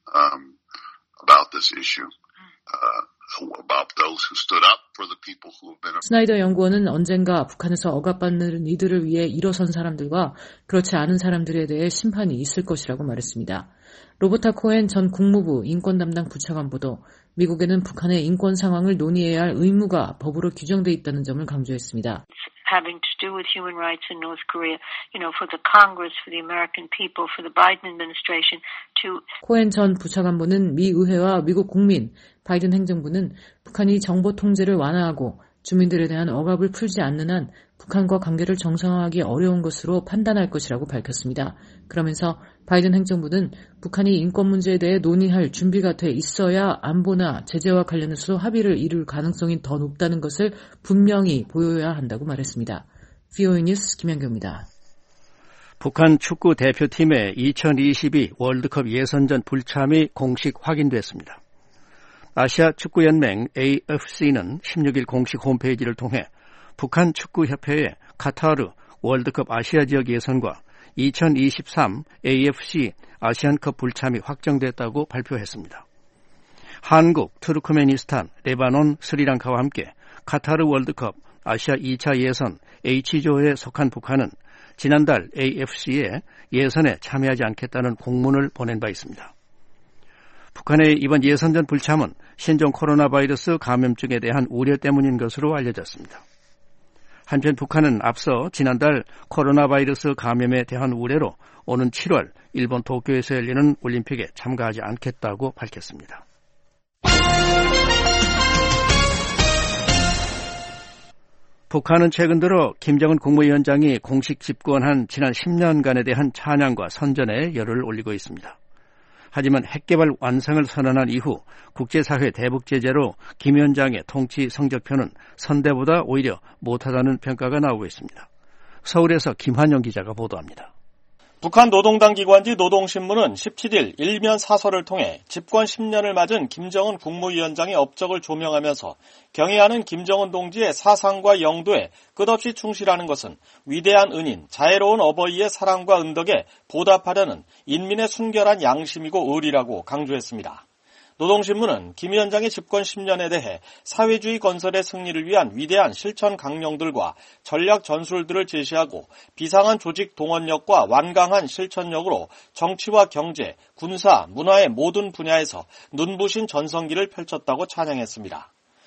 about this issue. About those who stood up for the people who have been. 스나이더 연구원은 언젠가 북한에서 억압받는 이들을 위해 일어선 사람들과 그렇지 않은 사람들에 대해 심판이 있을 것이라고 말했습니다. 로버타 코엔 전 국무부 인권 담당 부차관보도 미국에는 북한의 인권 상황을 논의해야 할 의무가 법으로 규정돼 있다는 점을 강조했습니다. Having to do with human rights in North Korea, for the Congress, for the American people, for the Biden administration to. 코엔 전 부차관보는 미 의회와 미국 국민, 바이든 행정부는 북한이 정보 통제를 완화하고 주민들에 대한 억압을 풀지 않는 한 북한과 관계를 정상화하기 어려운 것으로 판단할 것이라고 밝혔습니다. 그러면서 바이든 행정부는 북한이 인권 문제에 대해 논의할 준비가 돼 있어야 안보나 제재와 관련해서 합의를 이룰 가능성이 더 높다는 것을 분명히 보여야 한다고 말했습니다. VOA 뉴스 김현경입니다. 북한 축구 대표팀의 2022 월드컵 예선전 불참이 공식 확인됐습니다. 아시아 축구연맹 AFC는 16일 공식 홈페이지를 통해 북한 축구협회의 카타르 월드컵 아시아 지역 예선과 2023 AFC 아시안컵 불참이 확정됐다고 발표했습니다. 한국, 투르크메니스탄, 레바논, 스리랑카와 함께 카타르 월드컵 아시아 2차 예선 H조에 속한 북한은 지난달 AFC에 예선에 참여하지 않겠다는 공문을 보낸 바 있습니다. 북한의 이번 예선전 불참은 신종 코로나 바이러스 감염증에 대한 우려 때문인 것으로 알려졌습니다. 한편 북한은 앞서 지난달 코로나 바이러스 감염에 대한 우려로 오는 7월 일본 도쿄에서 열리는 올림픽에 참가하지 않겠다고 밝혔습니다. 북한은 최근 들어 김정은 국무위원장이 공식 집권한 지난 10년간에 대한 찬양과 선전에 열을 올리고 있습니다. 하지만 핵개발 완성을 선언한 이후 국제사회 대북 제재로 김 위원장의 통치 성적표는 선대보다 오히려 못하다는 평가가 나오고 있습니다. 서울에서 김환영 기자가 보도합니다. 북한 노동당 기관지 노동신문은 17일 일면 사설을 통해 집권 10년을 맞은 김정은 국무위원장의 업적을 조명하면서 경애하는 김정은 동지의 사상과 영도에 끝없이 충실하는 것은 위대한 은인, 자애로운 어버이의 사랑과 은덕에 보답하려는 인민의 순결한 양심이고 의리라고 강조했습니다. 노동신문은 김 위원장의 집권 10년에 대해 사회주의 건설의 승리를 위한 위대한 실천 강령들과 전략 전술들을 제시하고 비상한 조직 동원력과 완강한 실천력으로 정치와 경제, 군사, 문화의 모든 분야에서 눈부신 전성기를 펼쳤다고 찬양했습니다.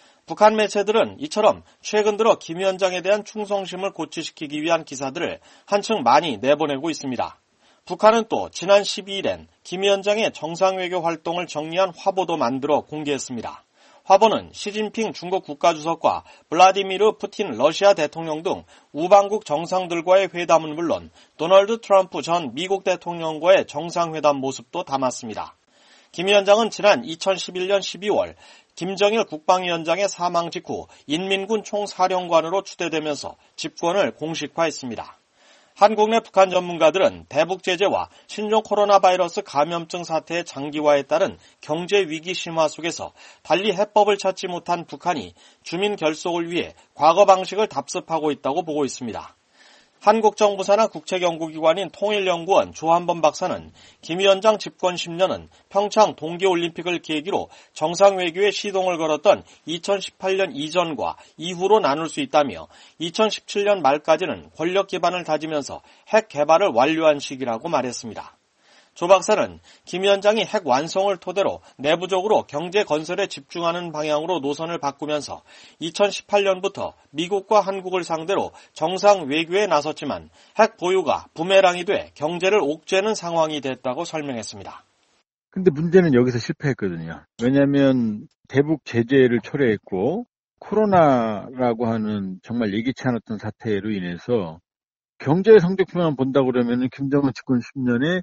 북한 매체들은 이처럼 최근 들어 김 위원장에 대한 충성심을 고취시키기 위한 기사들을 한층 많이 내보내고 있습니다. 북한은 또 지난 12일엔 김 위원장의 정상외교 활동을 정리한 화보도 만들어 공개했습니다. 화보는 시진핑 중국 국가주석과 블라디미르 푸틴 러시아 대통령 등 우방국 정상들과의 회담은 물론 도널드 트럼프 전 미국 대통령과의 정상회담 모습도 담았습니다. 김 위원장은 지난 2011년 12월 김정일 국방위원장의 사망 직후 인민군 총사령관으로 추대되면서 집권을 공식화했습니다. 한국 내 북한 전문가들은 대북 제재와 신종 코로나 바이러스 감염증 사태의 장기화에 따른 경제 위기 심화 속에서 달리 해법을 찾지 못한 북한이 주민 결속을 위해 과거 방식을 답습하고 있다고 보고 있습니다. 한국 정부 산하 국책연구기관인 통일연구원 조한범 박사는 김 위원장 집권 10년은 평창 동계올림픽을 계기로 정상외교에 시동을 걸었던 2018년 이전과 이후로 나눌 수 있다며 2017년 말까지는 권력 기반을 다지면서 핵 개발을 완료한 시기라고 말했습니다. 조 박사는 김 위원장이 핵 완성을 토대로 내부적으로 경제 건설에 집중하는 방향으로 노선을 바꾸면서 2018년부터 미국과 한국을 상대로 정상 외교에 나섰지만 핵 보유가 부메랑이 돼 경제를 옥죄는 상황이 됐다고 설명했습니다. 근데 문제는 여기서 실패했거든요. 왜냐하면 대북 제재를 철회했고 코로나라고 하는 정말 예기치 않았던 사태로 인해서 경제 성적표만 본다 그러면 김정은 집권 10년에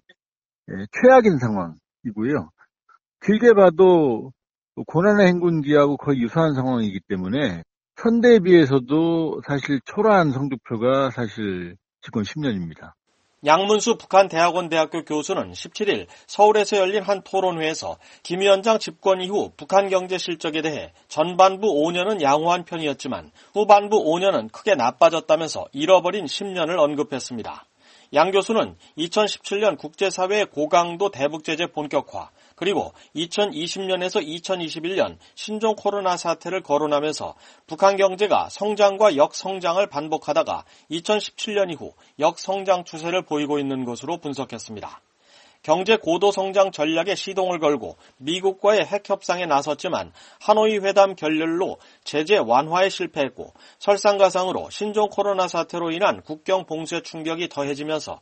최악인 상황이고요. 길게 봐도 고난의 행군기하고 거의 유사한 상황이기 때문에 현대에 비해서도 사실 초라한 성적표가 사실 집권 10년입니다. 양문수 북한대학원 대학교 교수는 17일 서울에서 열린 한 토론회에서 김 위원장 집권 이후 북한 경제 실적에 대해 전반부 5년은 양호한 편이었지만 후반부 5년은 크게 나빠졌다면서 잃어버린 10년을 언급했습니다. 양 교수는 2017년 국제사회의 고강도 대북제재 본격화, 그리고 2020년에서 2021년 신종 코로나 사태를 거론하면서 북한 경제가 성장과 역성장을 반복하다가 2017년 이후 역성장 추세를 보이고 있는 것으로 분석했습니다. 경제 고도성장 전략에 시동을 걸고 미국과의 핵협상에 나섰지만 하노이 회담 결렬로 제재 완화에 실패했고 설상가상으로 신종 코로나 사태로 인한 국경 봉쇄 충격이 더해지면서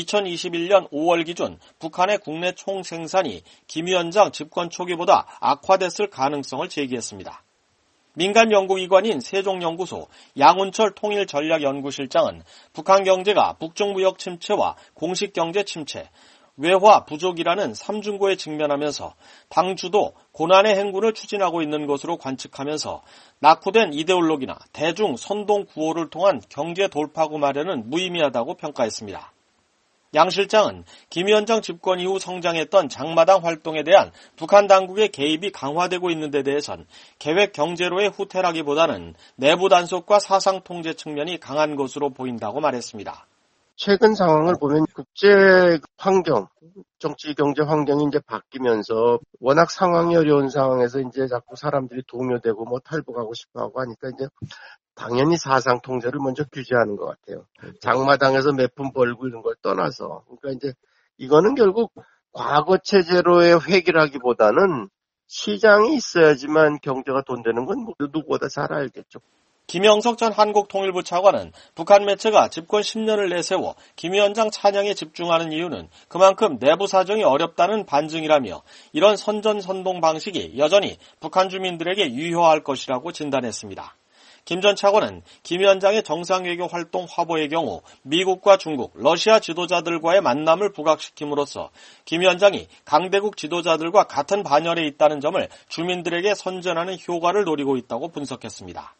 2021년 5월 기준 북한의 국내 총생산이 김 위원장 집권 초기보다 악화됐을 가능성을 제기했습니다. 민간 연구기관인 세종연구소 양운철 통일전략연구실장은 북한 경제가 북중무역 침체와 공식경제 침체, 외화 부족이라는 삼중고에 직면하면서 당주도 고난의 행군을 추진하고 있는 것으로 관측하면서 낙후된 이데올로기나 대중 선동 구호를 통한 경제 돌파구 마련은 무의미하다고 평가했습니다. 양 실장은 김 위원장 집권 이후 성장했던 장마당 활동에 대한 북한 당국의 개입이 강화되고 있는 데 대해선 계획 경제로의 후퇴라기보다는 내부 단속과 사상 통제 측면이 강한 것으로 보인다고 말했습니다. 최근 상황을 보면 국제 환경, 정치 경제 환경이 이제 바뀌면서 워낙 상황이 어려운 상황에서 이제 자꾸 사람들이 동요되고 뭐 탈북하고 싶어 하고 하니까 이제 당연히 사상 통제를 먼저 규제하는 것 같아요. 장마당에서 몇 푼 벌고 이런 걸 떠나서. 그러니까 이제 이거는 결국 과거 체제로의 회귀라기보다는 시장이 있어야지만 경제가 돈 되는 건 누구보다 잘 알겠죠. 김영석 전 한국통일부 차관은 북한 매체가 집권 10년을 내세워 김 위원장 찬양에 집중하는 이유는 그만큼 내부 사정이 어렵다는 반증이라며 이런 선전선동 방식이 여전히 북한 주민들에게 유효할 것이라고 진단했습니다. 김 전 차관은 김 위원장의 정상외교 활동 확보의 경우 미국과 중국, 러시아 지도자들과의 만남을 부각시킴으로써 김 위원장이 강대국 지도자들과 같은 반열에 있다는 점을 주민들에게 선전하는 효과를 노리고 있다고 분석했습니다.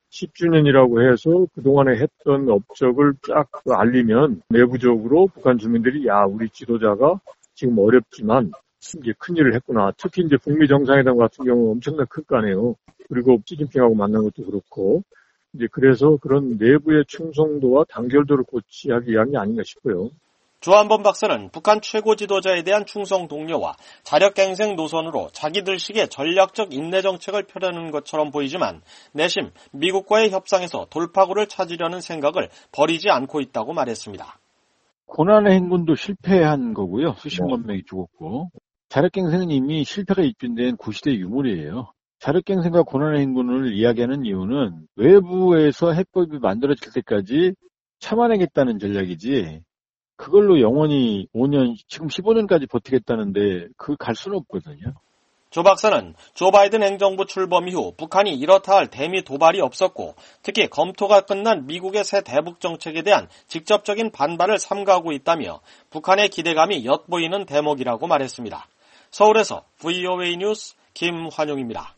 10주년이라고 해서 그동안에 했던 업적을 쫙 알리면 내부적으로 북한 주민들이 우리 지도자가 지금 어렵지만 이제 큰일을 했구나. 특히 이제 북미 정상회담 같은 경우 엄청나게 클 거 아니에요. 그리고 시진핑하고 만난 것도 그렇고 이제 그래서 그런 내부의 충성도와 단결도를 고취하기 위함이 아닌가 싶어요. 조한범 박사는 북한 최고 지도자에 대한 충성 동료와 자력갱생 노선으로 자기들식의 전략적 인내 정책을 펴려는 것처럼 보이지만 내심 미국과의 협상에서 돌파구를 찾으려는 생각을 버리지 않고 있다고 말했습니다. 고난의 행군도 실패한 거고요. 수십만 명이 죽었고 자력갱생은 이미 실패가 입증된 구시대 유물이에요. 자력갱생과 고난의 행군을 이야기하는 이유는 외부에서 해법이 만들어질 때까지 참아내겠다는 전략이지 그걸로 영원히 5년, 지금 15년까지 버티겠다는데 갈 수는 없거든요. 조 박사는 조 바이든 행정부 출범 이후 북한이 이렇다 할 대미 도발이 없었고 특히 검토가 끝난 미국의 새 대북 정책에 대한 직접적인 반발을 삼가하고 있다며 북한의 기대감이 엿보이는 대목이라고 말했습니다. 서울에서 VOA 뉴스 김환용입니다.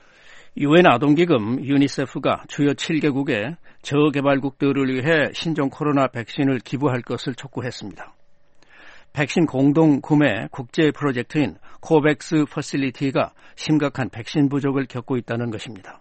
유엔 아동기금 유니세프가 주요 7개국에 저개발국들을 위해 신종 코로나 백신을 기부할 것을 촉구했습니다. 백신 공동 구매 국제 프로젝트인 코백스 퍼실리티가 심각한 백신 부족을 겪고 있다는 것입니다.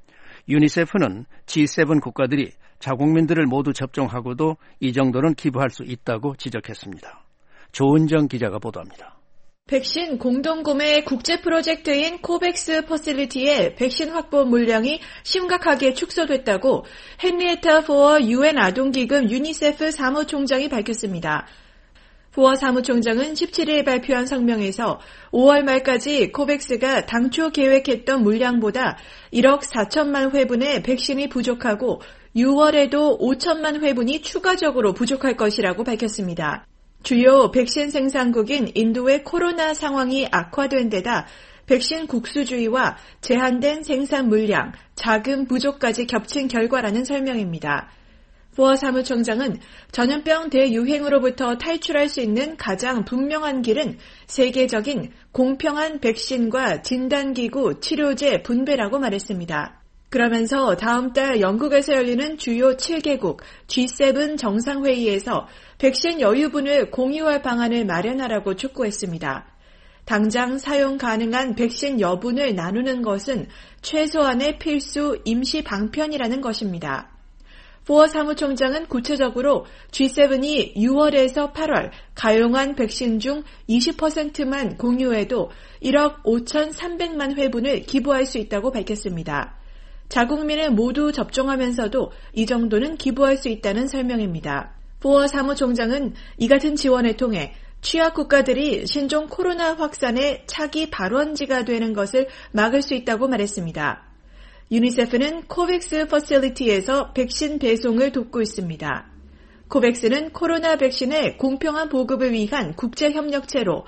유니세프는 G7 국가들이 자국민들을 모두 접종하고도 이 정도는 기부할 수 있다고 지적했습니다. 조은정 기자가 보도합니다. 백신 공동구매 국제 프로젝트인 코백스 퍼실리티의 백신 확보 물량이 심각하게 축소됐다고 헨리에타 포어 유엔 아동기금 유니세프 사무총장이 밝혔습니다. 포어 사무총장은 17일 발표한 성명에서 5월 말까지 코백스가 당초 계획했던 물량보다 1억 4천만 회분의 백신이 부족하고 6월에도 5천만 회분이 추가적으로 부족할 것이라고 밝혔습니다. 주요 백신 생산국인 인도의 코로나 상황이 악화된 데다 백신 국수주의와 제한된 생산 물량, 자금 부족까지 겹친 결과라는 설명입니다. 포어 사무총장은 전염병 대유행으로부터 탈출할 수 있는 가장 분명한 길은 세계적인 공평한 백신과 진단기구, 치료제 분배라고 말했습니다. 그러면서 다음 달 영국에서 열리는 주요 7개국 G7 정상회의에서 백신 여유분을 공유할 방안을 마련하라고 촉구했습니다. 당장 사용 가능한 백신 여분을 나누는 것은 최소한의 필수 임시 방편이라는 것입니다. 포어 사무총장은 구체적으로 G7이 6월에서 8월 가용한 백신 중 20%만 공유해도 1억 5,300만 회분을 기부할 수 있다고 밝혔습니다. 자국민을 모두 접종하면서도 이 정도는 기부할 수 있다는 설명입니다. 포어 사무총장은 이 같은 지원을 통해 취약 국가들이 신종 코로나 확산의 차기 발원지가 되는 것을 막을 수 있다고 말했습니다. 유니세프는 코백스 퍼실리티에서 백신 배송을 돕고 있습니다. 코백스는 코로나 백신의 공평한 보급을 위한 국제협력체로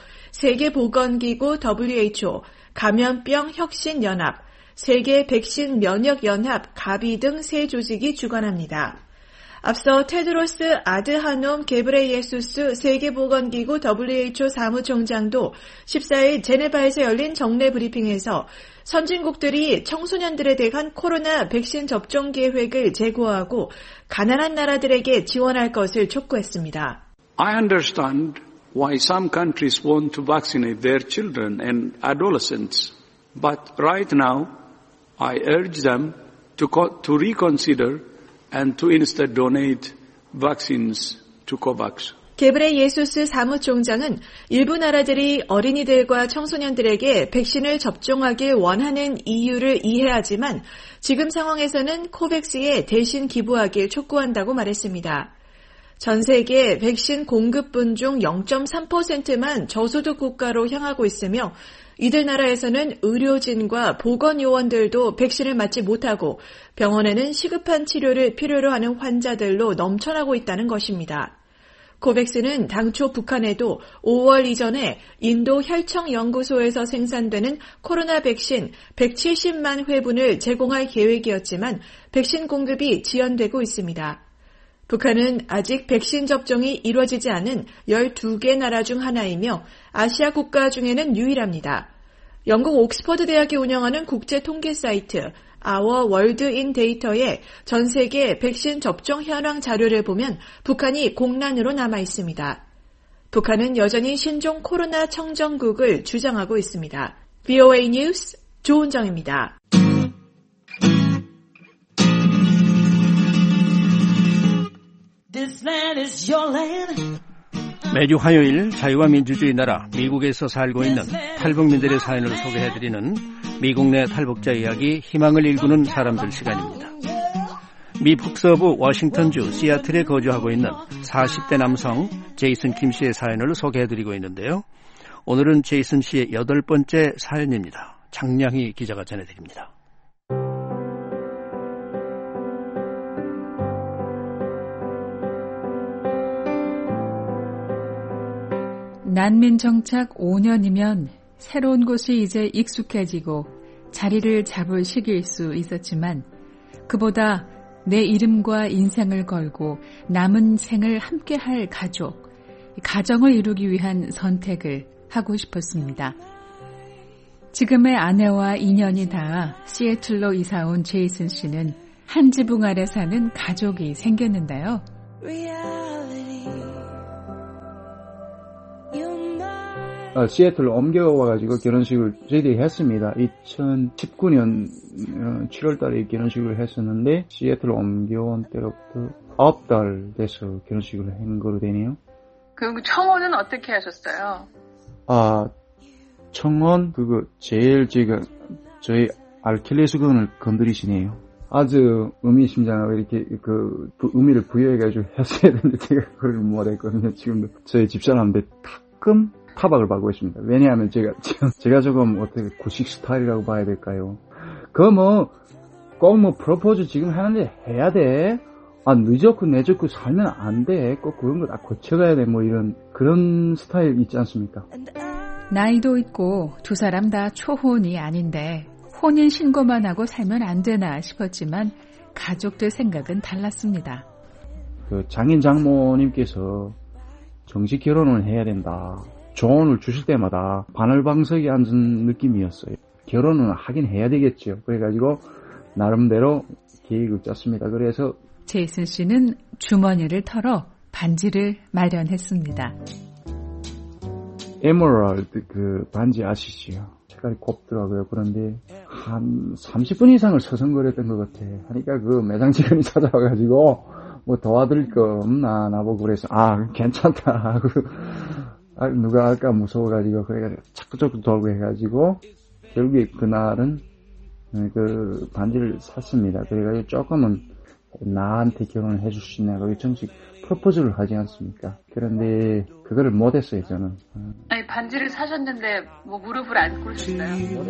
세계보건기구 WHO, 감염병 혁신연합, 세계 백신 면역연합, 가비 등 세 조직이 주관합니다. 앞서 테드로스 아드하놈 게브레예수스 세계보건기구 WHO 사무총장도 14일 제네바에서 열린 정례 브리핑에서 선진국들이 청소년들에 대한 코로나 백신 접종 계획을 제고하고 가난한 나라들에게 지원할 것을 촉구했습니다. I understand why some countries want to vaccinate their children and adolescents, but right now I urge them to reconsider and to instead donate vaccines to COVAX. 게브레예수스 사무총장은 일부 나라들이 어린이들과 청소년들에게 백신을 접종하길 원하는 이유를 이해하지만 지금 상황에서는 코백스에 대신 기부하길 촉구한다고 말했습니다. 전 세계 백신 공급분 중 0.3%만 저소득 국가로 향하고 있으며 이들 나라에서는 의료진과 보건요원들도 백신을 맞지 못하고 병원에는 시급한 치료를 필요로 하는 환자들로 넘쳐나고 있다는 것입니다. 코백스는 당초 북한에도 5월 이전에 인도 혈청연구소에서 생산되는 코로나 백신 170만 회분을 제공할 계획이었지만 백신 공급이 지연되고 있습니다. 북한은 아직 백신 접종이 이루어지지 않은 12개 나라 중 하나이며 아시아 국가 중에는 유일합니다. 영국 옥스퍼드 대학이 운영하는 국제 통계 사이트 Our World in Data의 전 세계 백신 접종 현황 자료를 보면 북한이 공란으로 남아 있습니다. 북한은 여전히 신종 코로나 청정국을 주장하고 있습니다. VOA 뉴스 조은정입니다. 매주 화요일 자유와 민주주의 나라 미국에서 살고 있는 탈북민들의 사연을 소개해드리는 미국 내 탈북자 이야기 희망을 일구는 사람들 시간입니다. 미 북서부 워싱턴주 시애틀에 거주하고 있는 40대 남성 제이슨 김 씨의 사연을 소개해드리고 있는데요. 오늘은 제이슨 씨의 8번째 사연입니다. 장량희 기자가 전해드립니다. 난민 정착 5년이면 새로운 곳이 이제 익숙해지고 자리를 잡을 시기일 수 있었지만 그보다 내 이름과 인생을 걸고 남은 생을 함께할 가정을 이루기 위한 선택을 하고 싶었습니다. 지금의 아내와 인연이 닿아 시애틀로 이사온 제이슨 씨는 한 지붕 아래 사는 가족이 생겼는데요. 시애틀로 옮겨와가지고 결혼식을 저희들이 했습니다. 2019년 7월달에 결혼식을 했었는데 시애틀로 옮겨온 때로부터 9달 돼서 결혼식을 한 거로 되네요. 그럼 청혼은 어떻게 하셨어요? 청혼 제일 저희 아킬레스건을 건드리시네요. 아주 의미심장하고 이렇게 의미를 부여해가지고 했어야 되는데 제가 그걸 못했거든요. 지금도 저희 집사람들 가끔 타박을 받고 있습니다. 왜냐하면 제가 조금 어떻게 구식 스타일이라고 봐야 될까요? 꼭 프로포즈 지금 하는데 해야 돼. 늦었고 내줬고 살면 안 돼. 꼭 그런 거 다 거쳐가야 돼. 이런 그런 스타일 있지 않습니까? 나이도 있고 두 사람 다 초혼이 아닌데 혼인 신고만 하고 살면 안 되나 싶었지만 가족들 생각은 달랐습니다. 장인 장모님께서 정식 결혼을 해야 된다. 조언을 주실 때마다 바늘방석에 앉은 느낌이었어요. 결혼은 하긴 해야 되겠죠. 그래가지고 나름대로 계획을 짰습니다. 그래서 제이슨 씨는 주머니를 털어 반지를 마련했습니다. 에메랄드 반지 아시죠? 색깔이 곱더라고요. 그런데 한 30분 이상을 서성거렸던 것 같아. 하니까 매장 직원이 찾아와가지고 도와드릴 거 없나 나보고 그래서 괜찮다 하고 누가 할까 무서워가지고 그래가지고 자꾸 돌고 해가지고 결국에 그날은 반지를 샀습니다. 그래가지고 조금은 나한테 결혼을 해줄 수 있냐 거기 정식 프로포즈를 하지 않습니까? 그런데 그거를 못했어요 저는. 아니 반지를 사셨는데 무릎을 안 꿇으셨어요?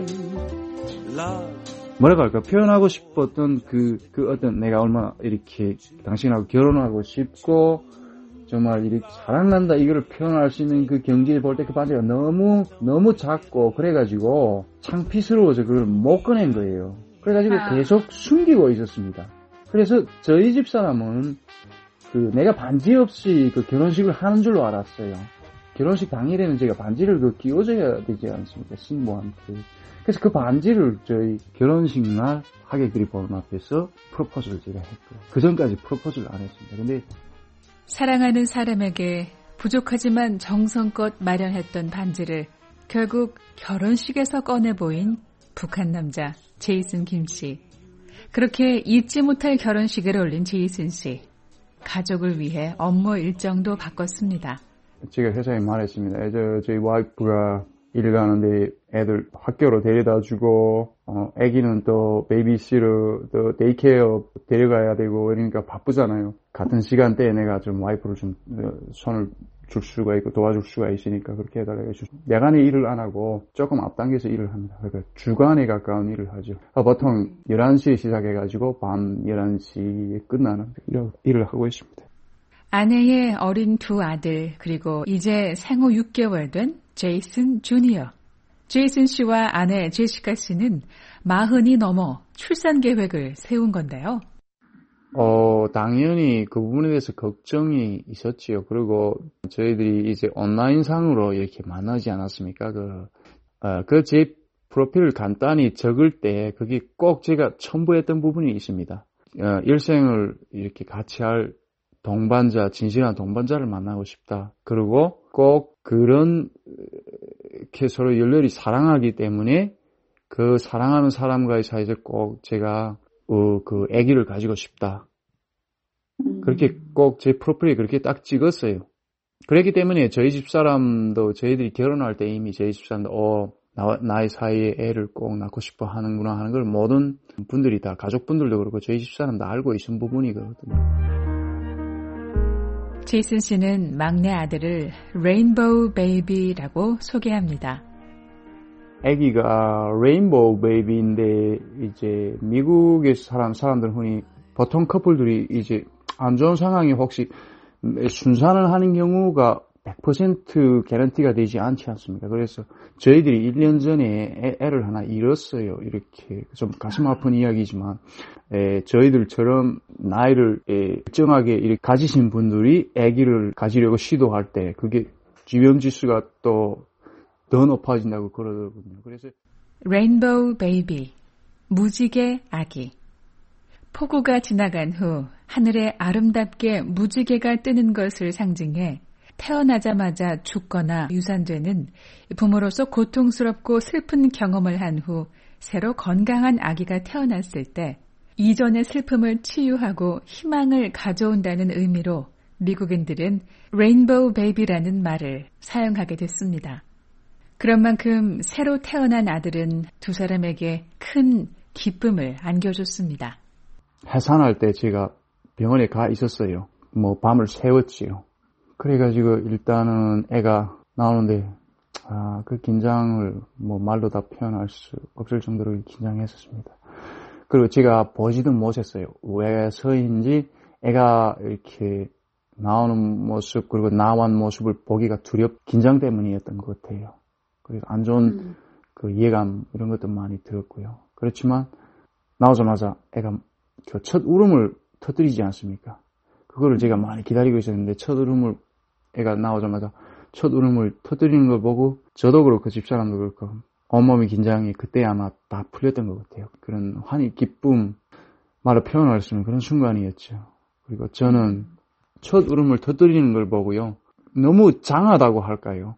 뭐라고 할까? 표현하고 싶었던 어떤 내가 얼마나 이렇게 당신하고 결혼하고 싶고 정말 이렇게 사랑난다 이거를 표현할 수 있는 그 경지를 볼 때 그 반지가 너무 작고 그래가지고 창피스러워서 그걸 못 꺼낸 거예요. 그래가지고 계속 숨기고 있었습니다. 그래서 저희 집사람은 내가 반지 없이 결혼식을 하는 줄로 알았어요. 결혼식 당일에는 제가 반지를 끼워줘야 되지 않습니까? 신부한테. 그래서 그 반지를 저희 결혼식 날 하객들이 보는 앞에서 프로포즈를 제가 했고요. 그 전까지 프로포즈를 안 했습니다. 근데 사랑하는 사람에게 부족하지만 정성껏 마련했던 반지를 결국 결혼식에서 꺼내 보인 북한 남자 제이슨 김 씨. 그렇게 잊지 못할 결혼식을 올린 제이슨 씨. 가족을 위해 업무 일정도 바꿨습니다. 제가 회사에 말했습니다. 저희 와이프가 일 가는데 애들 학교로 데려다주고 애기는 또 베이비시터 또 데이케어 데려가야 되고 그러니까 바쁘잖아요. 같은 시간대에 내가 좀 와이프를 좀 손을 줄 수가 있고 도와줄 수가 있으니까 그렇게 해달라고 해주시고 야간에 일을 안 하고 조금 앞당겨서 일을 합니다. 그러니까 주간에 가까운 일을 하죠. 보통 11시에 시작해가지고 밤 11시에 끝나는 일을 하고 있습니다. 아내의 어린 두 아들, 그리고 이제 생후 6개월 된 제이슨 주니어. 제이슨 씨와 아내 제시카 씨는 40이 넘어 출산 계획을 세운 건데요. 당연히 그 부분에 대해서 걱정이 있었지요. 그리고 저희들이 이제 온라인상으로 이렇게 만나지 않았습니까? 제 프로필을 간단히 적을 때 그게 꼭 제가 첨부했던 부분이 있습니다. 일생을 이렇게 같이 할 동반자, 진실한 동반자를 만나고 싶다. 그리고 꼭 그런 이렇게 서로 열렬히 사랑하기 때문에 그 사랑하는 사람과의 사이에서 꼭 제가 그 아기를 가지고 싶다. 그렇게 꼭 제 프로필에 그렇게 딱 찍었어요. 그렇기 때문에 저희 집사람도 저희들이 결혼할 때 이미 저희 집사람도 나의 사이에 애를 꼭 낳고 싶어 하는구나 하는 걸 모든 분들이 다 가족분들도 그렇고 저희 집사람도 알고 있는 부분이거든요. 제이슨 씨는 막내 아들을 레인보우 베이비라고 소개합니다. 아기가 레인보우 베이비인데 이제 미국에서 사람들 흔히 보통 커플들이 이제 안 좋은 상황이 혹시 순산을 하는 경우가 100% 개런티가 되지 않지 않습니까? 그래서 저희들이 1년 전에 애를 하나 잃었어요. 이렇게 좀 가슴 아픈 이야기지만 저희들처럼 나이를 일정하게 이렇게 가지신 분들이 아기를 가지려고 시도할 때 그게 지병지수가 또 더 높아진다고 그러더군요. 그래서 레인보우 베이비, 무지개 아기. 폭우가 지나간 후 하늘에 아름답게 무지개가 뜨는 것을 상징해 태어나자마자 죽거나 유산되는 부모로서 고통스럽고 슬픈 경험을 한 후 새로 건강한 아기가 태어났을 때 이전의 슬픔을 치유하고 희망을 가져온다는 의미로 미국인들은 레인보우 베이비라는 말을 사용하게 됐습니다. 그런 만큼 새로 태어난 아들은 두 사람에게 큰 기쁨을 안겨줬습니다. 해산할 때 제가 병원에 가 있었어요. 밤을 새웠지요. 그래가지고 일단은 애가 나오는데 그 긴장을 말로 다 표현할 수 없을 정도로 긴장했었습니다. 그리고 제가 보지도 못했어요. 왜서인지 애가 이렇게 나오는 모습 그리고 나온 모습을 보기가 긴장 때문이었던 것 같아요. 그리고 안 좋은 그 이해감 이런 것도 많이 들었고요. 그렇지만 나오자마자 애가 첫 울음을 터뜨리지 않습니까? 그거를 제가 많이 기다리고 있었는데 첫 울음을 애가 나오자마자 첫 울음을 터뜨리는 걸 보고 저도 그렇고 집사람도 그렇고 온몸의 긴장이 그때 아마 다 풀렸던 것 같아요. 그런 환희, 기쁨, 말로 표현할 수 있는 그런 순간이었죠. 그리고 저는 첫 울음을 터뜨리는 걸 보고요. 너무 장하다고 할까요?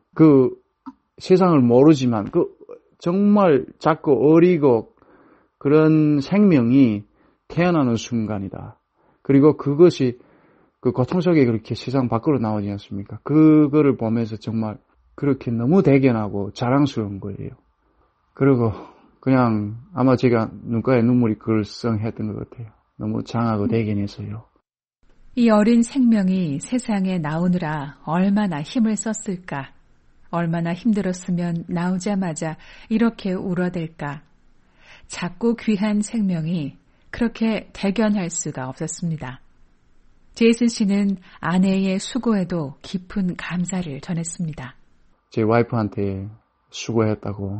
세상을 모르지만 정말 작고 어리고 그런 생명이 태어나는 순간이다. 그리고 그것이 그 고통 속에 그렇게 세상 밖으로 나오지 않습니까? 그거를 보면서 정말 그렇게 너무 대견하고 자랑스러운 거예요. 그리고 그냥 아마 제가 눈가에 눈물이 글썽했던 것 같아요. 너무 장하고 대견해서요. 이 어린 생명이 세상에 나오느라 얼마나 힘을 썼을까? 얼마나 힘들었으면 나오자마자 이렇게 울어댈까? 작고 귀한 생명이 그렇게 대견할 수가 없었습니다. 제이슨 씨는 아내의 수고에도 깊은 감사를 전했습니다. 제 와이프한테 수고했다고.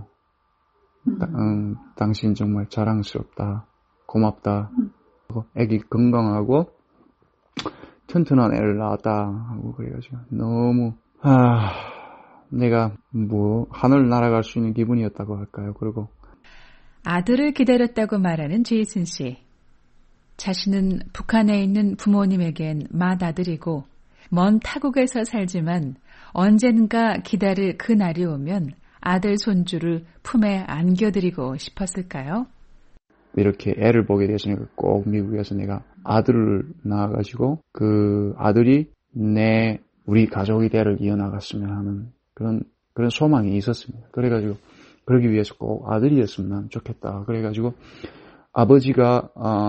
당신 정말 자랑스럽다. 고맙다. 애기 건강하고 튼튼한 애를 낳았다 하고 그래가지고 너무 내가 하늘 날아갈 수 있는 기분이었다고 할까요? 그리고 아들을 기다렸다고 말하는 제이슨 씨. 자신은 북한에 있는 부모님에겐 맏아들이고 먼 타국에서 살지만 언젠가 기다릴 그 날이 오면 아들 손주를 품에 안겨드리고 싶었을까요? 이렇게 애를 보게 됐으니까 꼭 미국에서 내가 아들을 낳아가지고 그 아들이 우리 가족의 대를 이어나갔으면 하는 그런 소망이 있었습니다. 그래가지고 그러기 위해서 꼭 아들이었으면 좋겠다. 그래가지고 아버지가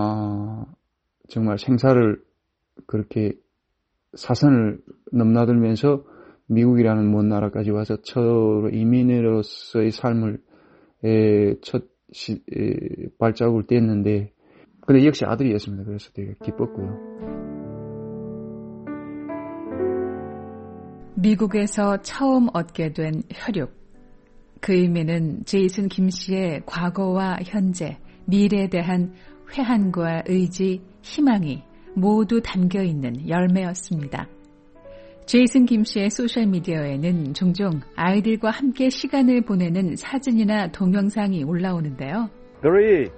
정말 생사를 그렇게 사선을 넘나들면서 미국이라는 먼 나라까지 와서 첫 이민으로서의 삶을 첫 발자국을 뗐는데 근데 역시 아들이었습니다. 그래서 되게 기뻤고요. 미국에서 처음 얻게 된 혈육. 그 의미는 제이슨 김씨의 과거와 현재, 미래에 대한 회한과 의지, 희망이 모두 담겨있는 열매였습니다. 제이슨 김씨의 소셜미디어에는 종종 아이들과 함께 시간을 보내는 사진이나 동영상이 올라오는데요. 3, 2, 1,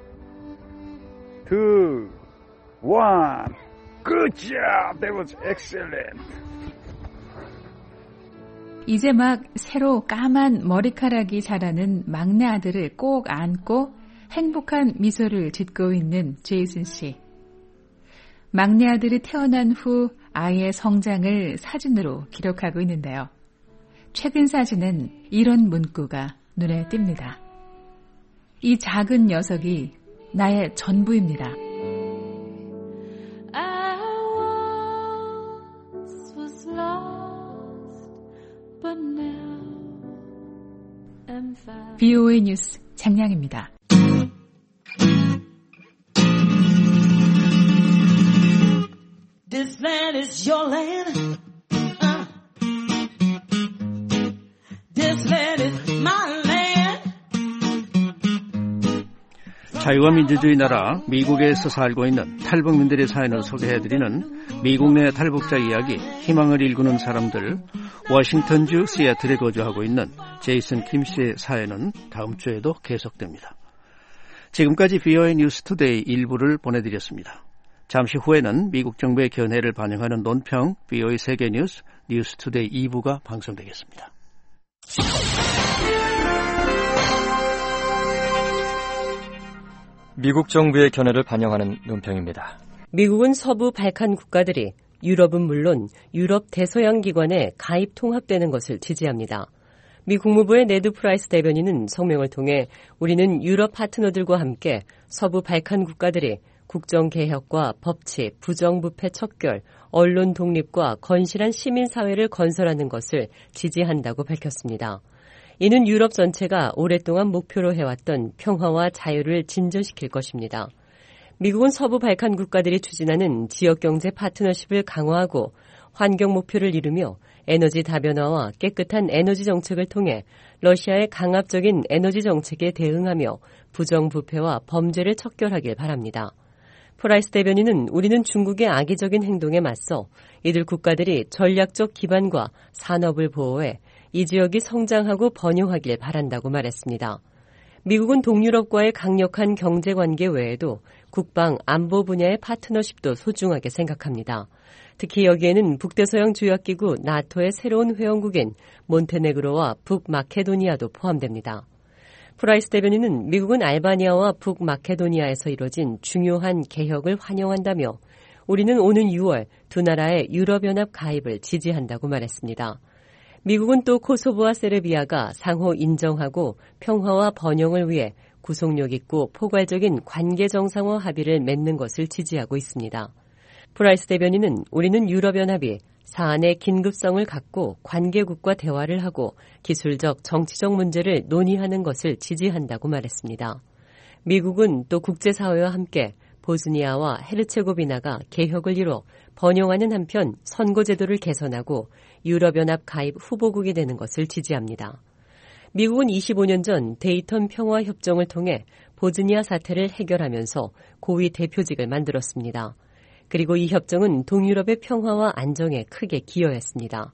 good job, that was excellent. 이제 막 새로 까만 머리카락이 자라는 막내 아들을 꼭 안고 행복한 미소를 짓고 있는 제이슨 씨. 막내 아들이 태어난 후 아이의 성장을 사진으로 기록하고 있는데요. 최근 사진은 이런 문구가 눈에 띕니다. 이 작은 녀석이 나의 전부입니다. VOA 뉴스 장량입니다. This land is your land. This land is my land. 자유와 민주주의 나라 미국에서 살고 있는 탈북민들의 사연을 소개해드리는 미국 내 탈북자 이야기, 희망을 일구는 사람들. 워싱턴주 시애틀에 거주하고 있는 제이슨 김씨의 사연은 다음 주에도 계속됩니다. 지금까지 VOA 뉴스 투데이 1부를 보내드렸습니다. 잠시 후에는 미국 정부의 견해를 반영하는 논평 VOA 세계 뉴스 뉴스 투데이 2부가 방송되겠습니다. 미국 정부의 견해를 반영하는 논평입니다. 미국은 서부 발칸 국가들이 유럽은 물론 유럽 대서양 기관에 가입 통합되는 것을 지지합니다. 미 국무부의 네드 프라이스 대변인은 성명을 통해 우리는 유럽 파트너들과 함께 서부 발칸 국가들이 국정개혁과 법치, 부정부패 척결, 언론 독립과 건실한 시민사회를 건설하는 것을 지지한다고 밝혔습니다. 이는 유럽 전체가 오랫동안 목표로 해왔던 평화와 자유를 진전시킬 것입니다. 미국은 서부 발칸 국가들이 추진하는 지역경제 파트너십을 강화하고 환경 목표를 이루며 에너지 다변화와 깨끗한 에너지 정책을 통해 러시아의 강압적인 에너지 정책에 대응하며 부정부패와 범죄를 척결하길 바랍니다. 프라이스 대변인은 우리는 중국의 악의적인 행동에 맞서 이들 국가들이 전략적 기반과 산업을 보호해 이 지역이 성장하고 번영하길 바란다고 말했습니다. 미국은 동유럽과의 강력한 경제관계 외에도 국방, 안보 분야의 파트너십도 소중하게 생각합니다. 특히 여기에는 북대서양 조약기구 나토의 새로운 회원국인 몬테네그로와 북마케도니아도 포함됩니다. 프라이스 대변인은 미국은 알바니아와 북마케도니아에서 이뤄진 중요한 개혁을 환영한다며 우리는 오는 6월 두 나라의 유럽연합 가입을 지지한다고 말했습니다. 미국은 또 코소보와 세르비아가 상호 인정하고 평화와 번영을 위해 구속력 있고 포괄적인 관계 정상화 합의를 맺는 것을 지지하고 있습니다. 프라이스 대변인은 우리는 유럽연합이 사안의 긴급성을 갖고 관계국과 대화를 하고 기술적, 정치적 문제를 논의하는 것을 지지한다고 말했습니다. 미국은 또 국제사회와 함께 보스니아와 헤르체고비나가 개혁을 이뤄 번영하는 한편 선거제도를 개선하고 유럽연합 가입 후보국이 되는 것을 지지합니다. 미국은 25년 전 데이턴 평화협정을 통해 보스니아 사태를 해결하면서 고위 대표직을 만들었습니다. 그리고 이 협정은 동유럽의 평화와 안정에 크게 기여했습니다.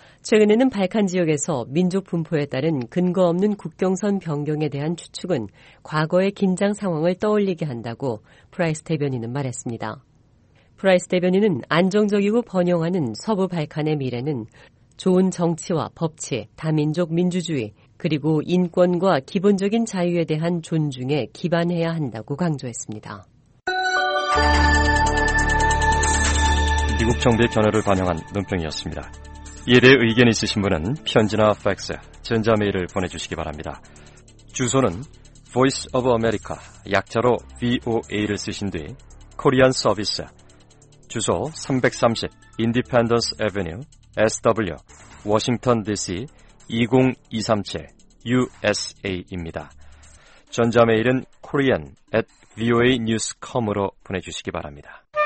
최근에는 발칸 지역에서 민족 분포에 따른 근거 없는 국경선 변경에 대한 추측은 과거의 긴장 상황을 떠올리게 한다고 프라이스 대변인은 말했습니다. 프라이스 대변인은 안정적이고 번영하는 서부 발칸의 미래는 좋은 정치와 법치, 다민족 민주주의, 그리고 인권과 기본적인 자유에 대한 존중에 기반해야 한다고 강조했습니다. 미국 정부의 견해를 반영한 논평이었습니다. 이에 대해 의견이 있으신 분은 편지나 팩스, 전자메일을 보내주시기 바랍니다. 주소는 Voice of America, 약자로 VOA를 쓰신 뒤 코리안 서비스, 주소 330 Independence Avenue, SW, 워싱턴 DC 20237 USA입니다. 전자메일은 korean@voanews.com으로 보내주시기 바랍니다.